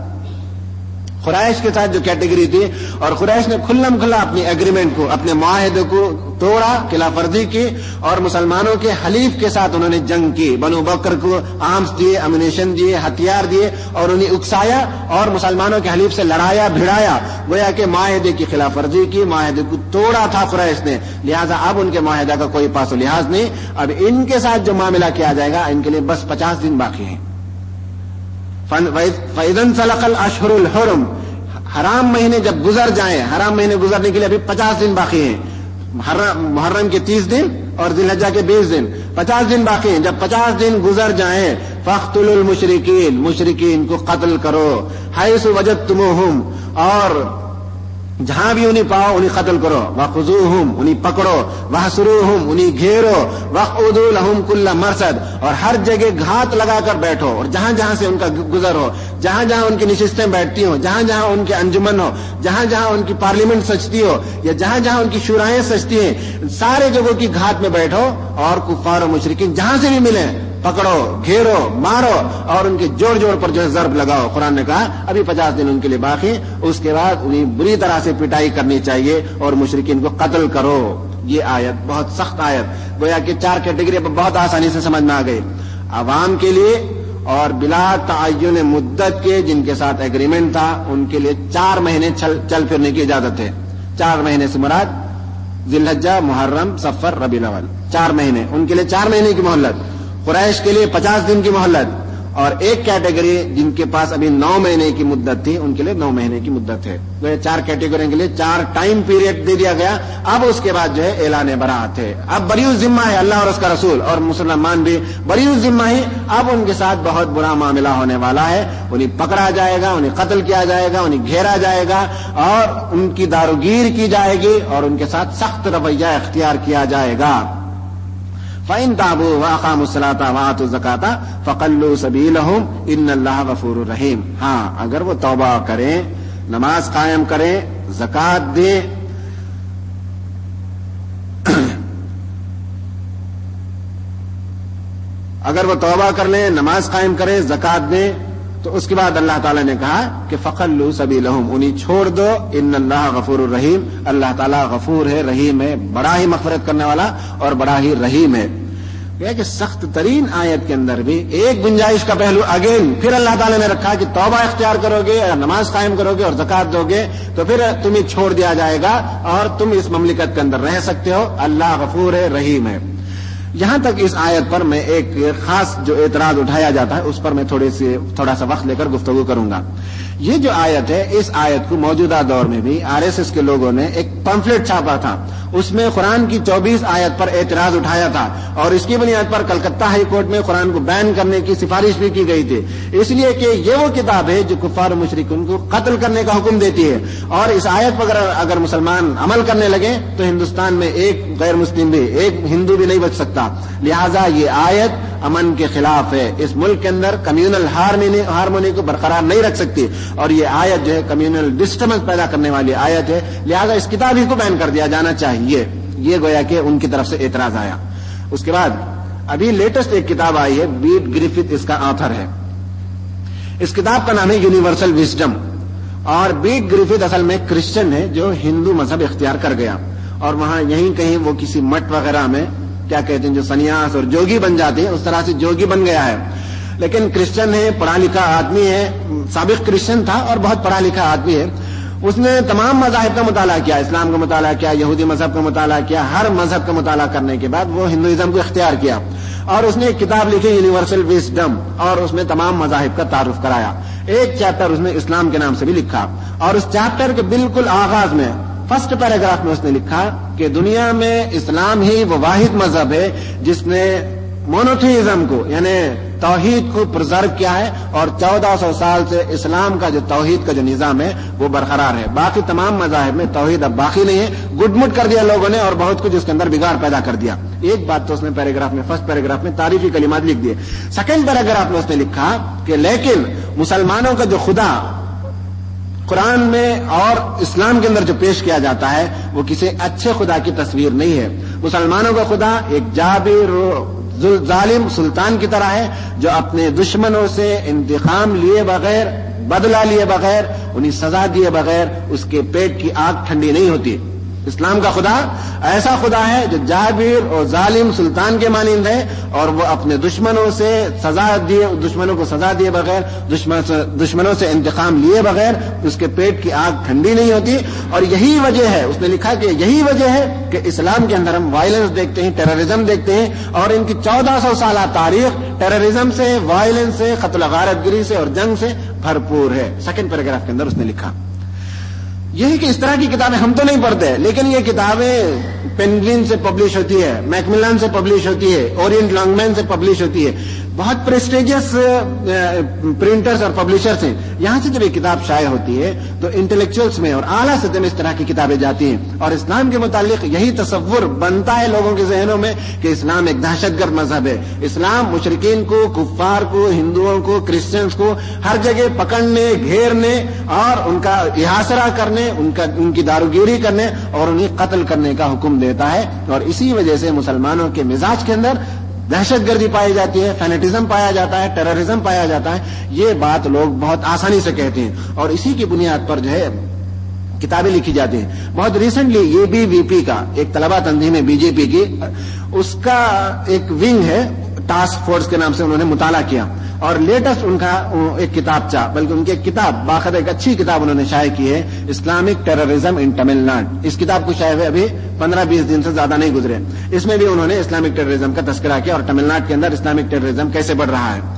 قریش کے ساتھ جو کیٹیگری تھی, اور قریش نے کھلم کھلا اپنی ایگریمنٹ کو, اپنے معاہدے کو توڑا, خلاف ورزی کی, اور مسلمانوں کے حلیف کے ساتھ انہوں نے جنگ کی. بنو بکر کو آرمز دیے, امونیشن دیے, ہتھیار دیے اور انہیں اکسایا اور مسلمانوں کے حلیف سے لڑایا بھڑایا. گویا کہ معاہدے کی خلاف ورزی کی, معاہدے کو توڑا تھا قریش نے, لہذا اب ان کے معاہدہ کا کوئی پاس و لحاظ نہیں. اب ان کے ساتھ جو معاملہ کیا جائے گا ان کے لیے بس پچاس دن باقی ہیں. فَإِذَا انْسَلَخَ الْأَشْهُرُ الْحُرُمُ, حرام مہینے جب گزر جائیں, حرام مہینے گزرنے کے لیے ابھی پچاس دن باقی ہیں. محرم کے تیس دن اور ذی الحجہ کے بیس دن, پچاس دن باقی ہیں. جب پچاس دن گزر جائیں فَاقْتُلُوا الْمُشْرِكِينَ, مشرکین کو قتل کرو, حَيْثُ وَجَدْتُمُوهُمْ, اور جہاں بھی انہیں پاؤ انہیں قتل کرو، وخذوہم انہیں پکڑو، واحصروہم انہیں گھیرو، وقعدوا لہم کل مرصد اور ہر جگہ گھات لگا کر بیٹھو، اور جہاں جہاں سے ان کا گزر ہو، جہاں جہاں ان کی نشستیں بیٹھتی ہوں، جہاں جہاں ان کے انجمن ہو، جہاں جہاں ان کی پارلیمنٹ سجتی ہو یا جہاں جہاں ان کی شورائیں سجتی ہیں، سارے جگہوں کی گھات میں بیٹھو اور کفار و مشرکین جہاں سے بھی ملیں پکڑو، گھیرو، مارو اور ان کے جوڑ جوڑ پر جو ہے ضرب لگاؤ۔ قرآن نے کہا ابھی پچاس دن ان کے لیے باقی، اس کے بعد انہیں بری طرح سے پٹائی کرنی چاہیے اور مشرکین کو قتل کرو۔ یہ آیت بہت سخت آیت، گویا کہ چار کیٹیگری بہت آسانی سے سمجھ میں آ گئی۔ عوام کے لیے اور بلا تعین مدت کے جن کے ساتھ ایگریمنٹ تھا ان کے لیے چار مہینے چل چل پھرنے کی اجازت ہے۔ چار مہینے سے مراد ذی الحجہ، محرم، صفر، ربیع الاول، چار مہینے، ان کے لیے چار مہینے کی مہلت۔ قریش کے لیے پچاس دن کی مہلت، اور ایک کیٹیگری جن کے پاس ابھی نو مہینے کی مدت تھی ان کے لیے نو مہینے کی مدت ہے۔ تو یہ چار کیٹیگری کے لیے چار ٹائم پیریڈ دے دیا گیا۔ اب اس کے بعد جو ہے اعلان برات ہے، اب بری الذمہ ہے اللہ اور اس کا رسول، اور مسلمان بھی بری الذمہ ہی۔ اب ان کے ساتھ بہت برا معاملہ ہونے والا ہے، انہیں پکڑا جائے گا، انہیں قتل کیا جائے گا، انہیں گھیرا جائے گا اور ان کی داروگیر کی جائے گی اور ان کے ساتھ سخت رویہ اختیار کیا جائے گا۔ فَإِن تَابُوا وَأَقَامُوا الصَّلَاةَ وَآتُوا الزَّكَاةَ فَخَلُّوا سَبِيلَهُمْ إِنَّ اللَّهَ غَفُورٌ رَحِيمٌ۔ ہاں، اگر وہ توبہ کریں، نماز قائم کریں، زکوٰۃ دیں، اگر وہ توبہ کر لیں، نماز قائم کریں، زکوٰۃ دیں، تو اس کے بعد اللہ تعالیٰ نے کہا کہ فَخَلُّوا سَبِيلَهُمْ انہیں چھوڑ دو، إِنَّ اللَّهَ غَفُورٌ رَحِيمٌ، اللہ تعالیٰ غفور ہے، رحیم ہے، بڑا ہی مغفرت کرنے والا اور بڑا ہی رحیم ہے۔ یہ کہ سخت ترین آیت کے اندر بھی ایک گنجائش کا پہلو اگین پھر اللہ تعالیٰ نے رکھا کہ توبہ اختیار کرو گے، نماز قائم کرو گے اور زکوٰۃ دو گے تو پھر تمہیں چھوڑ دیا جائے گا اور تم اس مملکت کے اندر رہ سکتے ہو، اللہ غفور ہے، رحیم ہے۔ یہاں تک اس آیت پر میں ایک خاص جو اعتراض اٹھایا جاتا ہے اس پر میں تھوڑے سے تھوڑا سا وقت لے کر گفتگو کروں گا۔ یہ جو آیت ہے، اس آیت کو موجودہ دور میں بھی آر ایس ایس کے لوگوں نے ایک پمفلٹ چھاپا تھا، اس میں قرآن کی چوبیس آیت پر اعتراض اٹھایا تھا اور اس کی بنیاد پر کلکتہ ہائی کورٹ میں قرآن کو بین کرنے کی سفارش بھی کی گئی تھی، اس لیے کہ یہ وہ کتاب ہے جو کفار و مشرکین کو قتل کرنے کا حکم دیتی ہے، اور اس آیت پر اگر, اگر مسلمان عمل کرنے لگے تو ہندوستان میں ایک غیر مسلم بھی، ایک ہندو بھی نہیں بچ سکتا۔ لہذا یہ آیت امن کے خلاف ہے، اس ملک کے اندر کمیونل ہارمونی کو برقرار نہیں رکھ سکتی، اور یہ آیت جو ہے کمیونل ڈسٹربنس پیدا کرنے والی آیت ہے، لہذا اس کتاب ہی کو بین کر دیا جانا چاہیے۔ یہ گویا کہ ان کی طرف سے اعتراض آیا۔ اس کے بعد ابھی لیٹسٹ ایک کتاب آئی ہے، بیٹ گریفتھ اس کا آتھر ہے، اس کتاب کا نام ہے یونیورسل وزڈم، اور بیٹ گریفتھ اصل میں کرسچن ہے جو ہندو مذہب اختیار کر گیا، اور وہاں یہیں کہیں وہ کسی مٹ وغیرہ میں کیا کہتے ہیں جو سنیاس اور جوگی بن جاتے ہیں اس طرح سے جوگی بن گیا ہے، لیکن کرسچن ہے، پڑھا لکھا آدمی ہے، سابق کرسچن تھا اور بہت پڑھا لکھا آدمی ہے۔ اس نے تمام مذاہب کا مطالعہ کیا، اسلام کا مطالعہ کیا، یہودی مذہب کا مطالعہ کیا، ہر مذہب کا مطالعہ کرنے کے بعد وہ ہندوازم کو اختیار کیا، اور اس نے ایک کتاب لکھی یونیورسل وزڈم، اور اس میں تمام مذاہب کا تعارف کرایا۔ ایک چیپٹر اس نے اسلام کے نام سے بھی لکھا، اور اس چیپٹر کے بالکل آغاز میں فرسٹ پیراگراف میں اس نے لکھا کہ دنیا میں اسلام ہی وہ واحد مذہب ہے جس نے مونوتھیزم کو یعنی توحید کو پرزرو کیا ہے، اور چودہ سو سال سے اسلام کا جو توحید کا جو نظام ہے وہ برقرار ہے۔ باقی تمام مذاہب میں توحید اب باقی نہیں ہے، گڈ مٹ کر دیا لوگوں نے اور بہت کچھ اس کے اندر بگاڑ پیدا کر دیا۔ ایک بات تو اس نے پیراگراف میں فرسٹ پیراگراف میں تعریفی کلمات لکھ دیے۔ سیکنڈ پیراگراف میں اس نے لکھا کہ لیکن مسلمانوں کا جو خدا قرآن میں اور اسلام کے اندر جو پیش کیا جاتا ہے وہ کسی اچھے خدا کی تصویر نہیں ہے۔ مسلمانوں کا خدا ایک جابر ظالم سلطان کی طرح ہے جو اپنے دشمنوں سے انتقام لیے بغیر، بدلہ لیے بغیر، انہیں سزا دیے بغیر اس کے پیٹ کی آگ ٹھنڈی نہیں ہوتی۔ اسلام کا خدا ایسا خدا ہے جو جابر اور ظالم سلطان کے مانند ہے، اور وہ اپنے دشمنوں سے سزا دیے دشمنوں کو سزا دیے بغیر، دشمنوں سے انتقام لیے بغیر اس کے پیٹ کی آگ ٹھنڈی نہیں ہوتی۔ اور یہی وجہ ہے، اس نے لکھا کہ یہی وجہ ہے کہ اسلام کے اندر ہم وائلنس دیکھتے ہیں، ٹیررزم دیکھتے ہیں، اور ان کی چودہ سو سالہ تاریخ ٹیررزم سے، وائلنس سے، قتل و غارت گری سے اور جنگ سے بھرپور ہے۔ سیکنڈ پیراگراف کے اندر اس نے لکھا۔ اس کے بعد ابھی لیٹسٹ ایک کتاب آئی ہے، بیٹ گریفتھ اس کا آتھر ہے، اس میں تمام مذاہب کا مطالعہ کیا، اور یہ ہے کہ اس طرح کی کتابیں ہم تو نہیں پڑھتے، لیکن یہ کتابیں پینگوین سے پبلش ہوتی ہے، میکملن سے پبلش ہوتی ہے، اورینٹ لانگمین سے پبلش ہوتی ہے، بہت پریسٹیجیس پرنٹرز اور پبلشرز ہیں. یہاں سے جب یہ کتاب شائع ہوتی ہے تو انٹلیکچوئلس میں اور اعلیٰ سطح میں اس طرح کی کتابیں جاتی ہیں، اور اسلام کے متعلق یہی تصور بنتا ہے لوگوں کے ذہنوں میں کہ اسلام ایک دہشت گرد مذہب ہے. اسلام مشرکین کو، کفار کو، ہندوؤں کو، کرسچنس کو ہر جگہ پکڑنے، گھیرنے اور ان کا احاصرہ کرنے، ان کا ان کی داروگیری کرنے اور انہیں قتل کرنے کا حکم دیتا ہے. اور اسی وجہ سے مسلمانوں کے مزاج کے اندر دہشت گردی پائی جاتی ہے، فینیٹزم پایا جاتا ہے، ٹیررزم پایا جاتا ہے. یہ بات لوگ بہت آسانی سے کہتے ہیں اور اسی کی بنیاد پر جو ہے کتابیں لکھی جاتی ہیں. بہت ریسنٹلی یہ بی وی پی کا ایک طلبہ تنظیم ہے بی جے پی کی، اس کا ایک ونگ ہے ٹاسک فورس کے نام سے، انہوں نے مطالعہ کیا اور لیٹسٹ ان کا ایک کتاب چاہ بلکہ ان کی ایک کتاب باقاعدہ ایک اچھی کتاب انہوں نے شائع کی ہے، Islamic terrorism in Tamil Nadu. اس کتاب کو شائع ہوئے ابھی پندرہ بیس دن سے زیادہ نہیں گزرے. اس میں بھی انہوں نے اسلامک ٹیررزم کا تذکرہ کیا اور تمل ناڈ کے اندر اسلامک ٹیررزم کیسے بڑھ رہا ہے.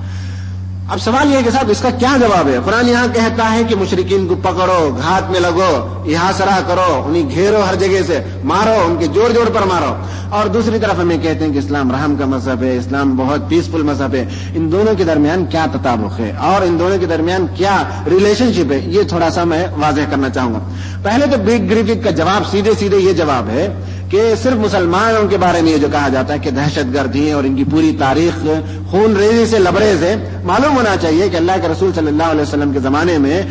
اب سوال یہ ہے کہ صاحب اس کا کیا جواب ہے؟ قرآن یہاں کہتا ہے کہ مشرکین کو پکڑو، گھات میں لگو، احاصرہ کرو، انہیں گھیرو، ہر جگہ سے مارو، ان کے جوڑ جوڑ پر مارو. اور دوسری طرف ہمیں کہتے ہیں کہ اسلام رحم کا مذہب ہے، اسلام بہت پیسفل مذہب ہے. ان دونوں کے درمیان کیا تطابق ہے اور ان دونوں کے درمیان کیا ریلیشن شپ ہے، یہ تھوڑا سا میں واضح کرنا چاہوں گا. پہلے تو بگ گریفتھ کا جواب سیدھے سیدھے یہ جواب ہے کہ صرف مسلمانوں کے بارے میں یہ جو کہا جاتا ہے کہ دہشت گرد ہیں اور ان کی پوری تاریخ خون ریزی سے لبریز ہے. معلوم ہونا چاہیے کہ اللہ کے رسول صلی اللہ علیہ وسلم کے زمانے میں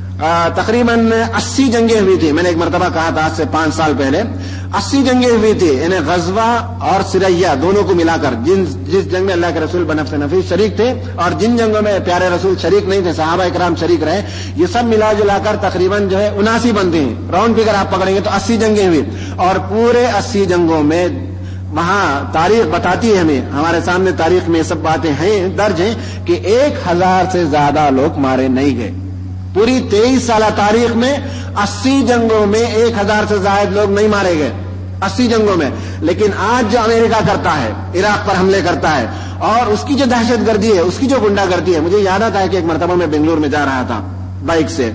تقریباً اسی جنگیں ہوئی تھی. میں نے ایک مرتبہ کہا تھا آج سے پانچ سال پہلے اسی جنگیں ہوئی تھی، یعنی غزوہ اور سریہ دونوں کو ملا کر. جن جس جنگ میں اللہ کے رسول بنفس نفیس شریک تھے اور جن جنگوں میں پیارے رسول شریک نہیں تھے، صحابہ اکرام شریک رہے، یہ سب ملا جلا کر تقریباً جو ہے اناسی بنتے ہیں. راؤنڈ فگر آپ پکڑیں گے تو اسی جنگیں ہوئی اور پورے اسی جنگوں میں وہاں تاریخ بتاتی ہے ہمیں، ہمارے سامنے تاریخ میں سب باتیں ہیں درج ہیں کہ ایک ہزار سے زیادہ لوگ مارے نہیں گئے. پوری تیئیس سالہ تاریخ میں اسی جنگوں میں ایک ہزار سے زائد لوگ نہیں مارے گئے، اسی جنگوں میں. لیکن آج جو امریکہ کرتا ہے، عراق پر حملے کرتا ہے اور اس کی جو دہشت گردی ہے، اس کی جو گنڈا گردی ہے. مجھے یاد آتا ہے کہ ایک مرتبہ میں بنگلور میں جا رہا تھا بائک سے،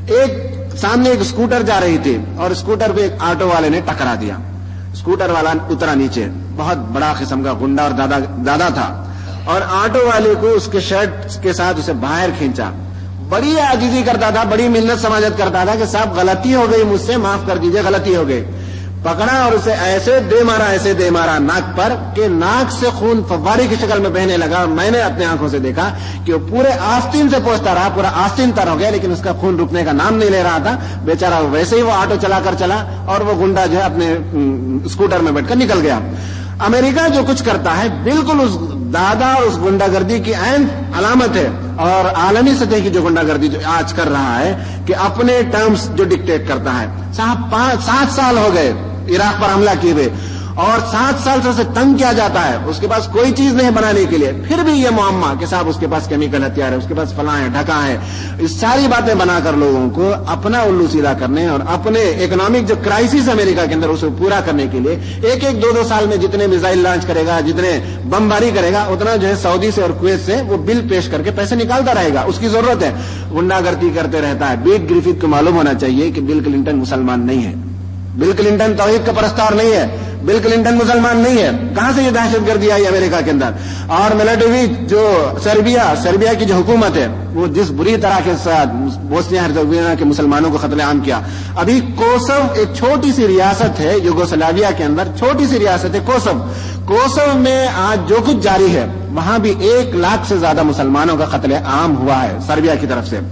ایک سامنے ایک اسکوٹر جا رہی تھی اور اسکوٹر پہ ایک آٹو والے نے ٹکرا دیا. اسکوٹر والا اترا نیچے، بہت بڑا قسم کا گنڈا اور دادا دادا تھا، اور آٹو والے کو اس کے شرٹ کے ساتھ اسے باہر کھینچا. بڑی عاجزی کرتا تھا، بڑی منت سماجت کرتا تھا کہ صاحب غلطی ہو گئی مجھ سے، معاف کر دیجئے، غلطی ہو گئی. پکڑا اور اسے ایسے دے مارا ایسے دے مارا ناک پر کہ ناک سے خون فوارے کی شکل میں بہنے لگا. میں نے اپنے آنکھوں سے دیکھا کہ وہ پورے آستین سے پہنچتا رہا، پورا آستین تر ہو گیا، لیکن اس کا خون رکنے کا نام نہیں لے رہا تھا. بیچارہ ویسے ہی وہ آٹو چلا کر چلا اور وہ گنڈا جو ہے اپنے اسکوٹر میں بیٹھ کر نکل گیا. امریکہ جو کچھ کرتا ہے بالکل اس دادا اور اس گنڈا گردی کی عین علامت ہے. اور عالمی سطح کی جو گنڈا گردی جو آج کر رہا ہے کہ اپنے ٹرمز جو ڈکٹیٹ کرتا ہے. صاحب پانچ سات سال ہو گئے عراق پر حملہ کیے ہوئے اور سات سال سے اسے تنگ کیا جاتا ہے، اس کے پاس کوئی چیز نہیں بنانے کے لیے، پھر بھی یہ معمہ کہ صاحب اس کے پاس کیمیکل ہتھیار ہے، اس کے پاس فلاں ہے، ڈھکا ہے. اس ساری باتیں بنا کر لوگوں کو اپنا الو سیدھا کرنے اور اپنے اکنامک جو کرائسس امریکہ کے اندر اسے پورا کرنے کے لیے ایک ایک دو دو سال میں جتنے میزائل لانچ کرے گا، جتنے بمباری کرے گا، اتنا جو ہے سعودی سے اور کویت سے وہ بل پیش کر کے پیسے نکالتا رہے گا. اس کی ضرورت ہے، گنڈا گردی کرتے رہتا ہے. بگ گریفتھ کو معلوم ہونا چاہیے کہ بل کلنٹن مسلمان نہیں ہے، بل کلنٹن توحید کا پرستار نہیں ہے، بل کلنٹن مسلمان نہیں ہے. کہاں سے یہ دہشت گردی آئی امریکہ کے اندر؟ اور ملٹویچ جو سربیا سربیا کی جو حکومت ہے وہ جس بری طرح کے ساتھ بوسنیا ہرزیگوینا کے مسلمانوں کو قتل عام کیا. ابھی کوسو ایک چھوٹی سی ریاست ہے یوگوسلاویا کے اندر، چھوٹی سی ریاست ہے کوسو. کوسو میں آج جو کچھ جاری ہے وہاں بھی ایک لاکھ سے زیادہ مسلمانوں کا قتل عام ہوا ہے سربیا کی طرف سے.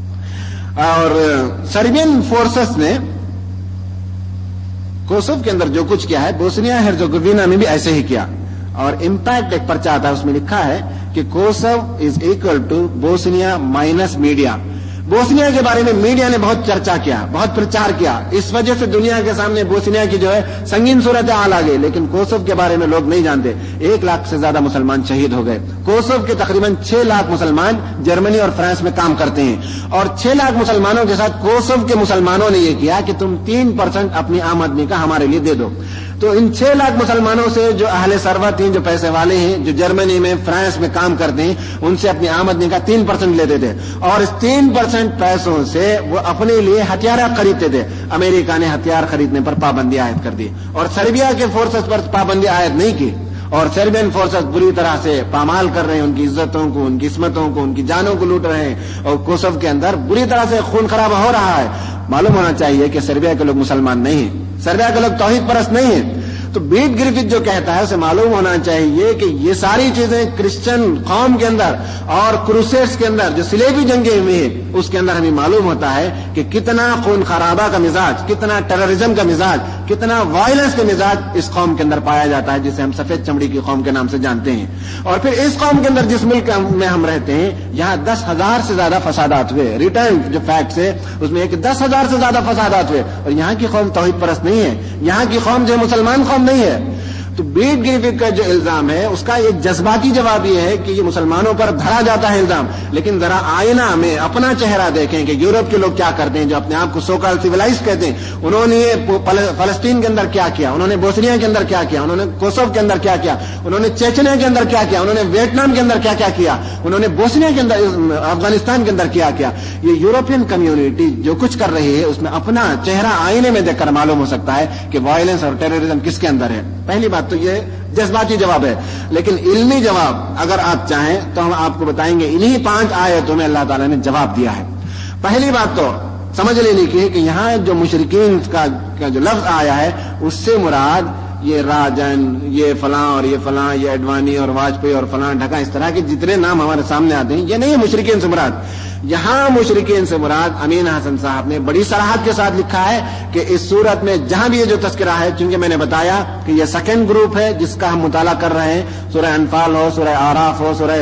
اور سربین فورسز نے کوسوو کے اندر جو کچھ کیا ہے بوسنیا ہرزیگوینا میں بھی ایسے ہی کیا. اور امپیکٹ ایک پرچہ آتا ہے، اس میں لکھا ہے کہ Kosovo is equal to Bosnia minus media. Bosnia کے بارے میں میڈیا نے بہت چرچا کیا، بہت پرچار کیا، اس وجہ سے دنیا کے سامنے بوسنیا کی جو ہے سنگین صورت حال آ گئی. لیکن کوسوو کے بارے میں لوگ نہیں جانتے. ایک لاکھ سے زیادہ مسلمان شہید ہو گئے. کوسوو کے تقریباً چھ لاکھ مسلمان جرمنی اور فرانس میں کام کرتے ہیں، اور چھ لاکھ مسلمانوں کے ساتھ کوسوو کے مسلمانوں نے یہ کیا کہ تم تین پرسنٹ اپنی آمدنی کا ہمارے لیے دے دو. تو ان چھ لاکھ مسلمانوں سے جو اہل ثروت ہیں, جو پیسے والے ہیں, جو جرمنی میں فرانس میں کام کرتے ہیں, ان سے اپنی آمدنی کا تین پرسینٹ لیتے تھے, اور اس تین پرسینٹ پیسوں سے وہ اپنے لیے ہتھیار خریدتے تھے. امریکہ نے ہتھیار خریدنے پر پابندی عائد کر دی, اور سربیا کے فورسز پر پابندی عائد نہیں کی, اور سربین فورسز بری طرح سے پامال کر رہے ہیں, ان کی عزتوں کو, ان کی عصمتوں کو, ان کی جانوں کو لوٹ رہے ہیں, اور کوسوو کے اندر بری طرح سے خون خرابہ ہو رہا ہے. معلوم ہونا چاہیے کہ سربیا کے لوگ مسلمان نہیں ہیں, سربیا کے لوگ توحید پرست نہیں ہیں. تو بیٹ گریفتھ جو کہتا ہے اسے معلوم ہونا چاہیے کہ یہ ساری چیزیں کرسچن قوم کے اندر اور کروسیڈز کے اندر جو صلیبی جنگیں ہوئی ہیں اس کے اندر ہمیں معلوم ہوتا ہے کہ کتنا خون خرابہ کا مزاج, کتنا ٹیررزم کا مزاج, کتنا وائلنس کا مزاج اس قوم کے اندر پایا جاتا ہے, جسے ہم سفید چمڑی کی قوم کے نام سے جانتے ہیں. اور پھر اس قوم کے اندر جس ملک میں ہم رہتے ہیں, یہاں دس ہزار سے زیادہ فسادات ہوئے. ریٹرن جو فیکٹس ہے اس میں ایک دس ہزار سے زیادہ فسادات ہوئے, اور یہاں کی قوم توحید پرست نہیں ہے, یہاں کی قوم جو مسلمان قوم نہیں ہے. تو بیٹ گریفتھ کا جو الزام ہے اس کا ایک جذباتی جواب یہ ہے کہ یہ مسلمانوں پر دھرا جاتا ہے الزام, لیکن ذرا آئینہ میں اپنا چہرہ دیکھیں کہ یورپ کے لوگ کیا کرتے ہیں, جو اپنے آپ کو سو کال سیولائز کہتے ہیں. انہوں نے فلسطین کے اندر کیا کیا, انہوں نے بوسنیا کے اندر کیا کیا, انہوں نے کوسوو کے اندر کیا کیا, انہوں نے چیچنیا کے اندر کیا کیا, انہوں نے ویتنام کے اندر کیا کیا کیا, انہوں نے بوسنیا کے اندر, افغانستان کے اندر کیا کیا. یہ یورپین کمیونٹی جو کچھ کر رہی ہے اس میں اپنا چہرہ آئینے میں دیکھ کر معلوم ہو سکتا ہے کہ وائلنس اور ٹیررزم کس کے اندر ہے. پہلی بات تو یہ جذباتی جواب ہے, لیکن علمی جواب اگر آپ چاہیں تو ہم آپ کو بتائیں گے انہی پانچ آیتوں میں اللہ تعالیٰ نے جواب دیا ہے. پہلی بات تو سمجھ لینی کی کہ یہاں جو مشرکین کا جو لفظ آیا ہے اس سے مراد یہ راجن, یہ فلاں اور یہ فلاں, یہ اڈوانی اور واجپئی اور فلاں ڈھکا, اس طرح کے جتنے نام ہمارے سامنے آتے ہیں یہ نہیں ہے مشرکین سے مراد. یہاں مشرکین سے مراد امین حسن صاحب نے بڑی صراحت کے ساتھ لکھا ہے کہ اس صورت میں جہاں بھی یہ جو تذکرہ ہے, چونکہ میں نے بتایا کہ یہ سیکنڈ گروپ ہے جس کا ہم مطالعہ کر رہے ہیں, سورہ انفال ہو, سورہ آراف ہو, سورہ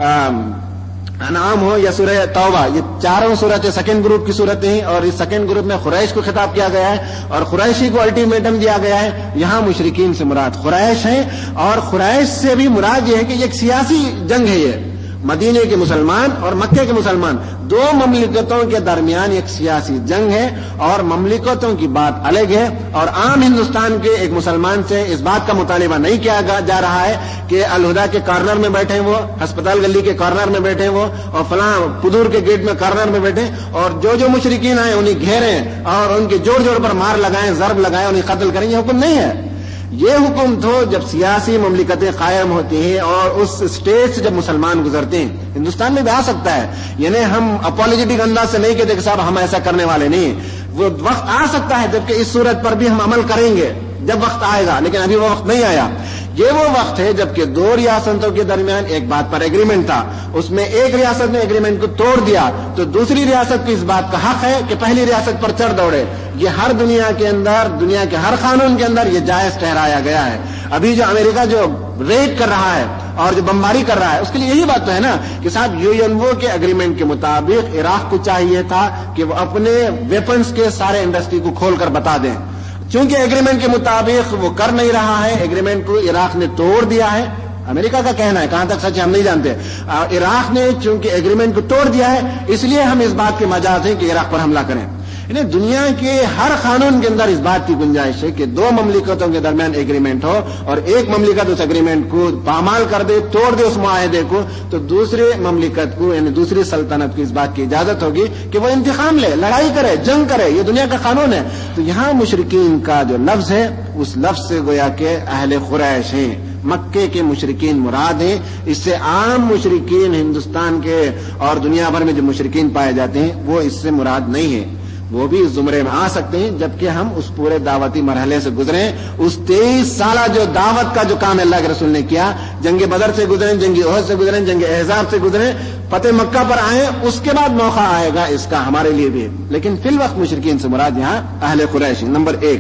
انعام ہو یا سورہ توبہ, یہ چاروں صورتیں سیکنڈ گروپ کی صورتیں ہیں, اور اس سیکنڈ گروپ میں قریش کو خطاب کیا گیا ہے اور قریشی کو الٹیمیٹم دیا گیا ہے. یہاں مشرکین سے مراد قریش ہیں, اور قریش سے بھی مراد یہ ہے کہ یہ ایک سیاسی جنگ ہے. یہ مدینے کے مسلمان اور مکے کے مسلمان دو مملکتوں کے درمیان ایک سیاسی جنگ ہے, اور مملکتوں کی بات الگ ہے. اور عام ہندوستان کے ایک مسلمان سے اس بات کا مطالبہ نہیں کیا جا رہا ہے کہ الہدا کے کارنر میں بیٹھے وہ, ہسپتال گلی کے کارنر میں بیٹھے وہ, اور فلاں پدور کے گیٹ میں کارنر میں بیٹھے, اور جو جو مشرکین آئے انہیں گھیریں اور ان کے جوڑ جوڑ پر مار لگائیں, ضرب لگائیں, انہیں قتل کریں. یہ حکم نہیں ہے. یہ حکم تو جب سیاسی مملکتیں قائم ہوتی ہیں اور اس اسٹیٹ سے جب مسلمان گزرتے ہیں, ہندوستان میں بھی آ سکتا ہے, یعنی ہم اپولوجیٹک انداز سے نہیں کہتے کہ صاحب ہم ایسا کرنے والے نہیں ہیں. وہ وقت آ سکتا ہے جبکہ اس صورت پر بھی ہم عمل کریں گے جب وقت آئے گا, لیکن ابھی وہ وقت نہیں آیا. یہ وہ وقت ہے جبکہ دو ریاستوں کے درمیان ایک بات پر ایگریمنٹ تھا, اس میں ایک ریاست نے ایگریمنٹ کو توڑ دیا تو دوسری ریاست کو اس بات کا حق ہے کہ پہلی ریاست پر چڑھ دوڑے. یہ ہر دنیا کے اندر, دنیا کے ہر قانون کے اندر یہ جائز ٹھہرایا گیا ہے. ابھی جو امریکہ جو ریڈ کر رہا ہے اور جو بمباری کر رہا ہے اس کے لیے یہی بات تو ہے نا کہ صاحب یو این او کے ایگریمنٹ کے مطابق عراق کو چاہیے تھا کہ وہ اپنے ویپنز کے سارے انڈسٹری کو کھول کر بتا دیں. چونکہ ایگریمنٹ کے مطابق وہ کر نہیں رہا ہے, ایگریمنٹ کو عراق نے توڑ دیا ہے. امریکہ کا کہنا ہے, کہاں تک سچ ہم نہیں جانتے. عراق نے چونکہ ایگریمنٹ کو توڑ دیا ہے اس لیے ہم اس بات کے مجاز ہیں کہ عراق پر حملہ کریں. یعنی دنیا کے ہر قانون کے اندر اس بات کی گنجائش ہے کہ دو مملکتوں کے درمیان ایگریمنٹ ہو اور ایک مملکت اس ایگریمنٹ کو پامال کر دے, توڑ دے اس معاہدے کو, تو دوسرے مملکت کو یعنی دوسری سلطنت کو اس بات کی اجازت ہوگی کہ وہ انتقام لے, لڑائی کرے, جنگ کرے. یہ دنیا کا قانون ہے. تو یہاں مشرکین کا جو لفظ ہے اس لفظ سے گویا کہ اہل قریش ہیں, مکے کے مشرکین مراد ہیں. اس سے عام مشرکین ہندوستان کے اور دنیا بھر میں جو مشرکین پائے جاتے ہیں وہ اس سے مراد نہیں ہے. وہ بھی اس زمرے میں آ سکتے ہیں جبکہ ہم اس پورے دعوتی مرحلے سے گزریں. اس تیئیس سالہ جو دعوت کا جو کام اللہ کے رسول نے کیا, جنگ بدر سے گزریں, جنگ احد سے گزریں, جنگ احزاب سے گزریں, فتح مکہ پر آئیں, اس کے بعد موقع آئے گا اس کا ہمارے لیے بھی. لیکن فی الوقت مشرکین سے مراد یہاں اہل قریش. نمبر ایک.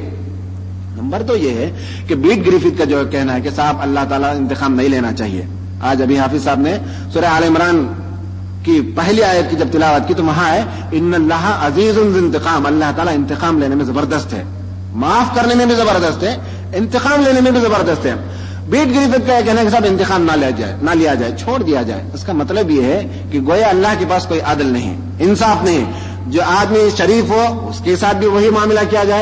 نمبر دو یہ ہے کہ بیٹ گریفتھ کا جو کہنا ہے کہ صاحب اللہ تعالیٰ انتقام نہیں لینا چاہیے. آج ابھی حافظ صاحب نے سورہ آل عمران کی پہلی آیت کی جب تلاوت کی تو وہاں ہے ان اللہ عزیز ذو انتقام, اللہ تعالیٰ انتقام لینے میں زبردست ہے, معاف کرنے میں بھی زبردست ہے, انتقام لینے میں بھی زبردست ہے. بیٹ گریفتھ کا یہ کہنا ہے کہ صاحب انتقام نہ لیا جائے, نہ لیا جائے, چھوڑ دیا جائے. اس کا مطلب یہ ہے کہ گویا اللہ کے پاس کوئی عدل نہیں, انصاف نہیں. جو آدمی شریف ہو اس کے ساتھ بھی وہی معاملہ کیا جائے,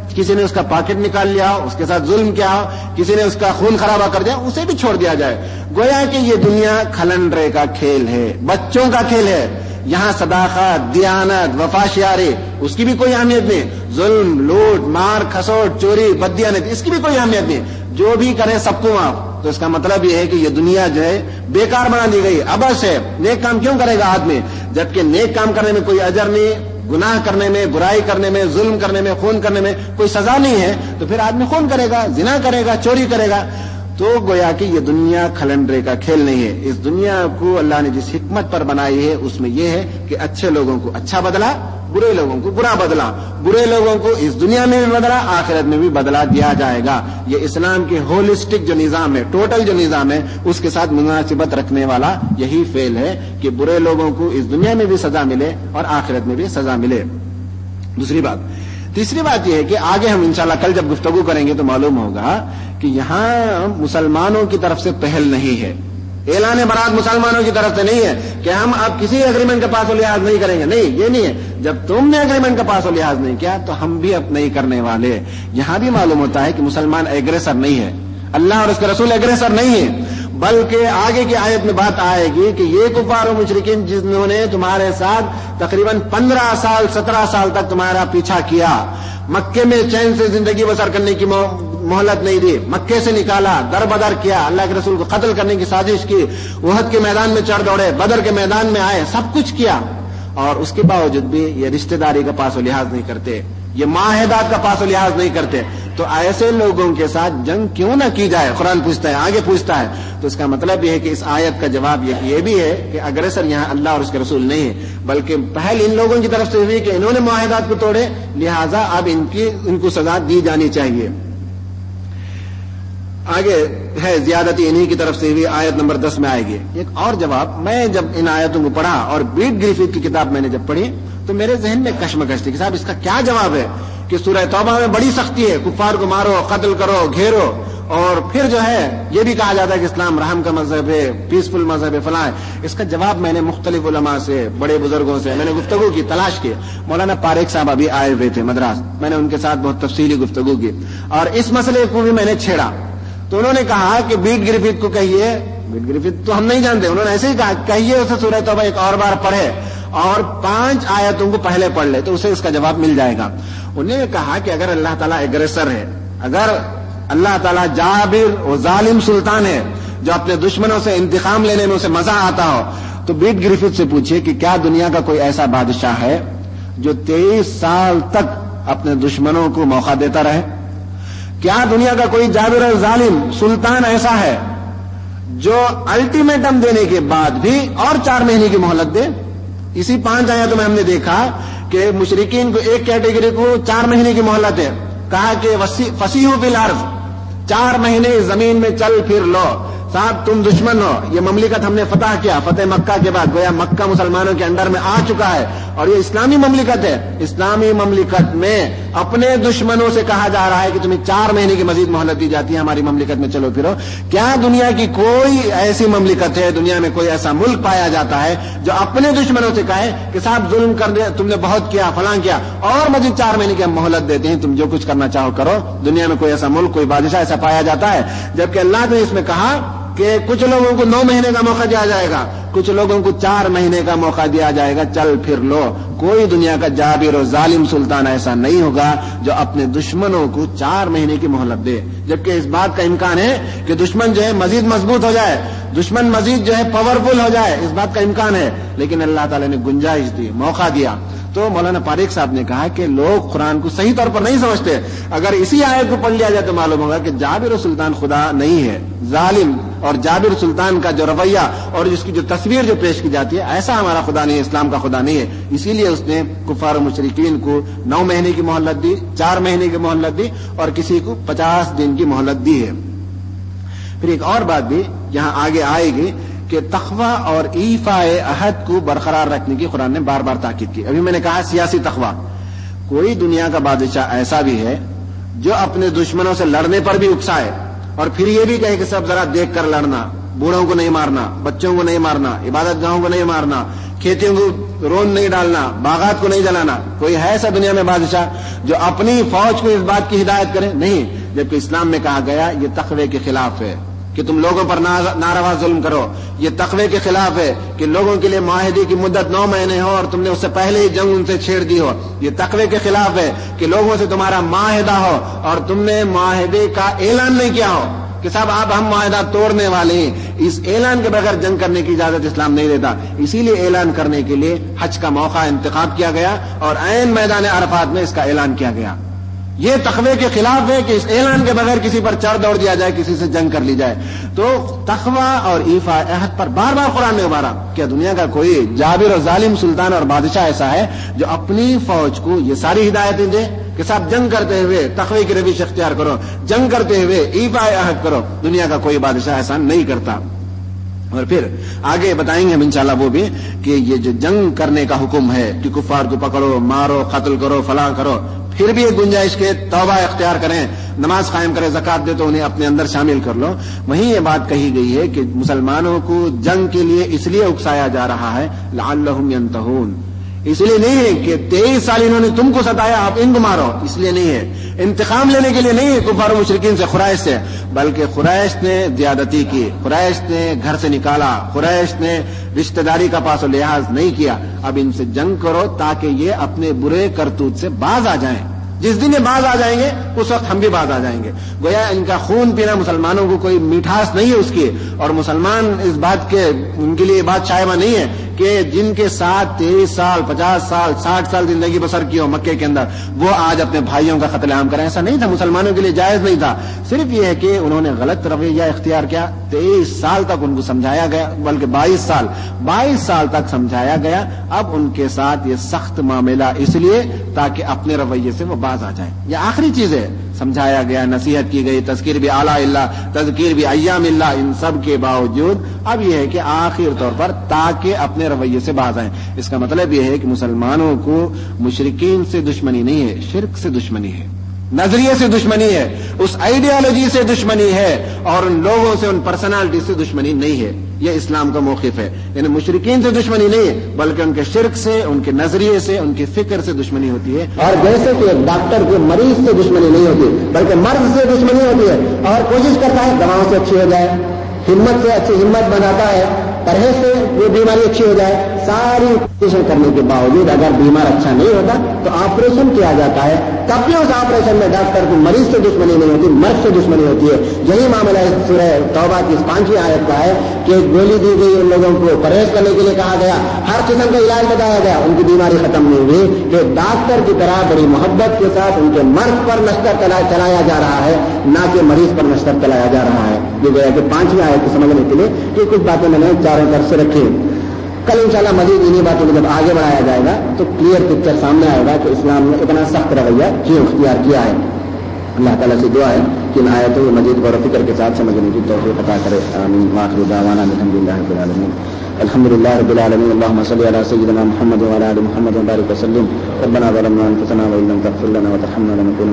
کسی نے اس کا پاکٹ نکال لیا ہو، اس کے ساتھ ظلم کیا ہو، کسی نے اس کا خون خرابہ کر دیا، اسے بھی چھوڑ دیا جائے. گویا کہ یہ دنیا کھلنڈرے کا کھیل ہے، بچوں کا کھیل ہے. یہاں صداقت، دیانت، وفاشیاری اس کی بھی کوئی اہمیت نہیں. ظلم، لوٹ، مار، کھسوٹ، چوری، بددیانت اس کی بھی کوئی اہمیت نہیں. جو بھی کریں سب کو معاف. تو اس کا مطلب یہ ہے کہ یہ دنیا جو ہے بیکار بنا دی گئی، ابس ہے. نیک کام کیوں کرے گا آدمی جبکہ نیک کام کرنے میں کوئی اجر نہیں، گناہ کرنے میں، برائی کرنے میں، ظلم کرنے میں، خون کرنے میں کوئی سزا نہیں ہے. تو پھر آدمی خون کرے گا، زنا کرے گا، چوری کرے گا. تو گویا کہ یہ دنیا کھلنڈرے کا کھیل نہیں ہے. اس دنیا کو اللہ نے جس حکمت پر بنائی ہے اس میں یہ ہے کہ اچھے لوگوں کو اچھا بدلا، برے لوگوں کو برا بدلا. برے لوگوں کو اس دنیا میں بھی بدلا، آخرت میں بھی بدلا دیا جائے گا. یہ اسلام کی ہولسٹک جو نظام ہے، ٹوٹل جو نظام ہے، اس کے ساتھ مناسبت رکھنے والا یہی فعل ہے کہ برے لوگوں کو اس دنیا میں بھی سزا ملے اور آخرت میں بھی سزا ملے. دوسری بات. تیسری بات یہ ہے کہ آگے ہم انشاءاللہ کل جب گفتگو کریں گے تو معلوم ہوگا کہ یہاں مسلمانوں کی طرف سے پہل نہیں ہے. اعلان برات مسلمانوں کی طرف سے نہیں ہے کہ ہم اب کسی اگریمنٹ کا پاس و لحاظ نہیں کریں گے. نہیں، یہ نہیں ہے. جب تم نے اگریمنٹ کا پاس و لحاظ نہیں کیا تو ہم بھی اب نہیں کرنے والے. یہاں بھی معلوم ہوتا ہے کہ مسلمان ایگریسر نہیں ہے، اللہ اور اس کے رسول ایگریسر نہیں ہے، بلکہ آگے کی آیت میں بات آئے گی کہ یہ کفار و مشرکین جنہوں نے تمہارے ساتھ تقریباً پندرہ سال سترہ سال تک تمہارا پیچھا کیا، مکے میں چین سے زندگی بسر کرنے کی مہلت نہیں دی، مکے سے نکالا، در بدر کیا، اللہ کے رسول کو قتل کرنے کی سازش کی، احد کے میدان میں چڑھ دوڑے، بدر کے میدان میں آئے، سب کچھ کیا، اور اس کے باوجود بھی یہ رشتہ داری کا پاس و لحاظ نہیں کرتے، یہ معاہدات کا پاس و لحاظ نہیں کرتے. تو ایسے لوگوں کے ساتھ جنگ کیوں نہ کی جائے؟ قرآن پوچھتا ہے، آگے پوچھتا ہے. تو اس کا مطلب یہ ہے کہ اس آیت کا جواب یہ بھی ہے کہ اگریسر یہاں اللہ اور اس کے رسول نہیں ہے، بلکہ پہل ان لوگوں کی طرف سے ہوئی کہ انہوں نے معاہدات کو توڑے، لہذا اب ان کی ان کو سزا دی جانی چاہیے. آگے ہے زیادتی انہی کی طرف سے ہوئی، آیت نمبر دس میں آئے گی. ایک اور جواب. میں جب ان آیتوں کو پڑھا اور بیٹ گریفتھ کی کتاب میں نے جب پڑھی تو میرے ذہن میں کشمکش تھی کہ صاحب اس کا کیا جواب ہے کہ سورہ توبہ میں بڑی سختی ہے، کفار کو مارو، قتل کرو، گھیرو، اور پھر جو ہے یہ بھی کہا جاتا ہے کہ اسلام رحم کا مذہب ہے، پیسفل مذہب ہے، فلاں ہے. اس کا جواب میں نے مختلف علماء سے، بڑے بزرگوں سے میں نے گفتگو کی، تلاش کی. مولانا پاریک صاحب ابھی آئے ہوئے تھے مدراس، میں نے ان کے ساتھ بہت تفصیلی گفتگو کی اور اس مسئلے کو بھی میں نے چھیڑا. تو انہوں نے کہا کہ بیٹ گریفتھ کو کہیے، بیٹ گریفتھ تو ہم نہیں جانتے، انہوں نے ایسے ہی کہا کہیے اسے سورہ توبہ ایک اور بار پڑھے اور پانچ آیتوں کو پہلے پڑھ لے تو اسے اس کا جواب مل جائے گا. انہوں نے کہا کہ اگر اللہ تعالیٰ ایگریسر ہے، اگر اللہ تعالیٰ جابر و ظالم سلطان ہے جو اپنے دشمنوں سے انتقام لینے میں اسے مزہ آتا ہو، تو بیٹ گریفتھ سے پوچھئے کہ کیا دنیا کا کوئی ایسا بادشاہ ہے جو تیئیس سال تک اپنے دشمنوں کو موقع دیتا رہے؟ کیا دنیا کا کوئی جابر اور ظالم سلطان ایسا ہے جو الٹیمیٹم دینے کے بعد بھی اور چار مہینے کی مہلت دے؟ اسی پانچ آیاتوں میں ہم نے دیکھا کہ مشرکین کو ایک کیٹیگری کو چار مہینے کی مہلت ہے، کہا کہ فسیحوا فی الارض، چار مہینے زمین میں چل پھر لو. صاحب تم دشمن ہو، یہ مملکت ہم نے فتح کیا، فتح مکہ کے بعد گویا مکہ مسلمانوں کے انڈر میں آ چکا ہے اور یہ اسلامی مملکت ہے. اسلامی مملکت میں اپنے دشمنوں سے کہا جا رہا ہے کہ تمہیں چار مہینے کی مزید مہلت دی جاتی ہے ہماری مملکت میں چلو پھرو. کیا دنیا کی کوئی ایسی مملکت ہے، دنیا میں کوئی ایسا ملک پایا جاتا ہے جو اپنے دشمنوں سے کہے کہ صاحب ظلم کر دے، تم نے بہت کیا، فلاں کیا، اور مزید چار مہینے کی ہم مہلت دیتے ہیں، تم جو کچھ کرنا چاہو کرو؟ دنیا میں کوئی ایسا ملک، کوئی بادشاہ ایسا پایا جاتا ہے؟ جبکہ اللہ نے اس میں کہا کہ کچھ لوگوں کو نو مہینے کا موقع دیا جائے گا، کچھ لوگوں کو چار مہینے کا موقع دیا جائے گا، چل پھر لو. کوئی دنیا کا جابر و ظالم سلطان ایسا نہیں ہوگا جو اپنے دشمنوں کو چار مہینے کی مہلت دے. جبکہ اس بات کا امکان ہے کہ دشمن جو ہے مزید مضبوط ہو جائے، دشمن مزید جو ہے پاورفل ہو جائے، اس بات کا امکان ہے، لیکن اللہ تعالیٰ نے گنجائش دی، موقع دیا. تو مولانا پاریک صاحب نے کہا کہ لوگ قرآن کو صحیح طور پر نہیں سمجھتے. اگر اسی آیت کو پڑھ لیا جائے تو معلوم ہوگا کہ جابر و سلطان خدا نہیں ہے. ظالم اور جابر سلطان کا جو رویہ اور جس کی جو تصویر جو پیش کی جاتی ہے، ایسا ہمارا خدا نہیں ہے، اسلام کا خدا نہیں ہے. اسی لیے اس نے کفار و مشرکین کو نو مہینے کی مہلت دی، چار مہینے کی مہلت دی اور کسی کو پچاس دن کی مہلت دی ہے. پھر ایک اور بات بھی یہاں آگے آئے گی کہ تقوی اور ایفاء عہد کو برقرار رکھنے کی قرآن نے بار بار تاکید کی. ابھی میں نے کہا سیاسی تقوی. کوئی دنیا کا بادشاہ ایسا بھی ہے جو اپنے دشمنوں سے لڑنے پر بھی اکسائے اور پھر یہ بھی کہے کہ سب ذرا دیکھ کر لڑنا، بوڑھوں کو نہیں مارنا، بچوں کو نہیں مارنا، عبادت گاہوں کو نہیں مارنا، کھیتیوں کو رون نہیں ڈالنا، باغات کو نہیں جلانا. کوئی ہے ایسا دنیا میں بادشاہ جو اپنی فوج کو اس بات کی ہدایت کرے؟ نہیں. جبکہ اسلام میں کہا گیا یہ تقوی کے خلاف ہے کہ تم لوگوں پر ناروا ظلم کرو. یہ تقوی کے خلاف ہے کہ لوگوں کے لیے معاہدے کی مدت نو مہینے ہو اور تم نے اس سے پہلے ہی جنگ ان سے چھیڑ دی ہو. یہ تقوی کے خلاف ہے کہ لوگوں سے تمہارا معاہدہ ہو اور تم نے معاہدے کا اعلان نہیں کیا ہو کہ صاحب اب ہم معاہدہ توڑنے والے ہیں. اس اعلان کے بغیر جنگ کرنے کی اجازت اسلام نہیں دیتا. اسی لیے اعلان کرنے کے لیے حج کا موقع انتخاب کیا گیا اور عین میدان عرفات میں اس کا اعلان کیا گیا. یہ تقوی کے خلاف ہے کہ اس اعلان کے بغیر کسی پر چڑھ دوڑ دیا جائے، کسی سے جنگ کر لی جائے. تو تقوی اور ایفا عہد پر بار بار قرآن نے ابھارا. کیا دنیا کا کوئی جابر اور ظالم سلطان اور بادشاہ ایسا ہے جو اپنی فوج کو یہ ساری ہدایتیں دے کہ صاحب جنگ کرتے ہوئے تقوی کی روش اختیار کرو، جنگ کرتے ہوئے ایفا عہد کرو؟ دنیا کا کوئی بادشاہ ایسا نہیں کرتا. اور پھر آگے بتائیں گے ہم انشاءاللہ وہ بھی کہ یہ جو جنگ کرنے کا حکم ہے کہ کفار کو پکڑو، مارو، قتل کرو، فلاں کرو، پھر بھی ایک گنجائش کے توبہ اختیار کریں، نماز قائم کریں، زکات دے تو انہیں اپنے اندر شامل کر لو. وہیں یہ بات کہی گئی ہے کہ مسلمانوں کو جنگ کے لیے اس لیے اکسایا جا رہا ہے لعلہم ینتہون. اس لیے نہیں ہے کہ تیئیس سال انہوں نے تم کو ستایا آپ ان کو مارو، اس لیے نہیں ہے. انتقام لینے کے لیے نہیں ہے کفار و مشرکین سے، قریش سے، بلکہ قریش نے زیادتی کی، قریش نے گھر سے نکالا، قریش نے رشتہ داری کا پاس و لحاظ نہیں کیا. اب ان سے جنگ کرو تاکہ یہ اپنے برے کرتوت سے باز آ جائیں. جس دن یہ باز آ جائیں گے اس وقت ہم بھی باز آ جائیں گے. گویا ان کا خون پینا مسلمانوں کو کوئی میٹھاس نہیں ہے اس کی، اور مسلمان اس بات کے ان کے لیے بات شائبہ نہیں ہے کہ جن کے ساتھ تیئیس سال پچاس سال ساٹھ سال زندگی بسر کی ہو مکے کے اندر، وہ آج اپنے بھائیوں کا قتل عام کریں. ایسا نہیں تھا، مسلمانوں کے لیے جائز نہیں تھا. صرف یہ ہے کہ انہوں نے غلط رویہ اختیار کیا. تیئیس سال تک ان کو سمجھایا گیا، بلکہ بائیس سال بائیس سال تک سمجھایا گیا. اب ان کے ساتھ یہ سخت معاملہ اس لیے تاکہ اپنے رویے سے وہ باز آ جائیں. یہ آخری چیز ہے. سمجھایا گیا، نصیحت کی گئی، تذکیر بھی اعلیٰ اللہ، تذکیر بھی ایام اللہ. ان سب کے باوجود اب یہ ہے کہ آخر طور پر تاکہ اپنے رویے سے باز آئیں. اس کا مطلب یہ ہے کہ مسلمانوں کو مشرکین سے دشمنی نہیں ہے، شرک سے دشمنی ہے، نظریے سے دشمنی ہے، اس آئیڈیالوجی سے دشمنی ہے، اور ان لوگوں سے، ان پرسنالٹی سے دشمنی نہیں ہے. یہ اسلام کا موقف ہے. یعنی مشرکین سے دشمنی نہیں ہے بلکہ ان کے شرک سے، ان کے نظریے سے، ان کی فکر سے دشمنی ہوتی ہے. اور جیسے کہ ڈاکٹر کو مریض سے دشمنی نہیں ہوتی بلکہ مرض سے دشمنی ہوتی ہے، اور کوشش کرتا ہے دواؤں سے اچھی ہو جائے، ہمت سے اچھی ہمت بناتا ہے، پرہیز سے وہ بیماری اچھی ہو جائے. ساری کوششیں کرنے کے باوجود اگر بیمار اچھا نہیں ہوتا تو آپریشن کیا جاتا ہے. تب بھی اس آپریشن میں ڈاکٹر کو مریض سے دشمنی نہیں ہوتی، مرض سے دشمنی ہوتی ہے. یہی معاملہ اس سورہ توبہ کی اس پانچویں آیت کا ہے کہ گولی دی گئی، ان لوگوں کو پرہیز کرنے کے لیے کہا گیا، ہر قسم کا علاج بتایا گیا، ان کی بیماری ختم نہیں ہوئی. کہ ڈاکٹر کی طرح بڑی محبت کے ساتھ ان کے مرض پر نشتر چلایا جا رہا ہے، نہ کہ مریض پر نشتر چلایا جا رہا ہے. یہ گویا کہ پانچویں آیت کو سمجھنے کے لیے کہ کچھ باتیں میں نے چاروں طرف سے رکھی. کل انشاءاللہ مزید انہی باتوں کو جب آگے بڑھایا جائے گا تو کلیئر پکچر سامنے آئے گا کہ اسلام نے اتنا سخت رویہ کیوں اختیار کیا ہے. اللہ تعالیٰ سے دعا ہے کہ ان آیتوں کو مزید غور و فکر کے ساتھ سمجھنے کی توفیق عطا کرے. آمین. وآخر دعوانا الحمدللہ رب العالمین. الحمدللہ رب العالمین. اللهم صل علی سیدنا محمد وعلی آل محمد وبارک وسلم. ربنا ظلمنا انفسنا وان لم تغفر لنا وترحمنا لنكونن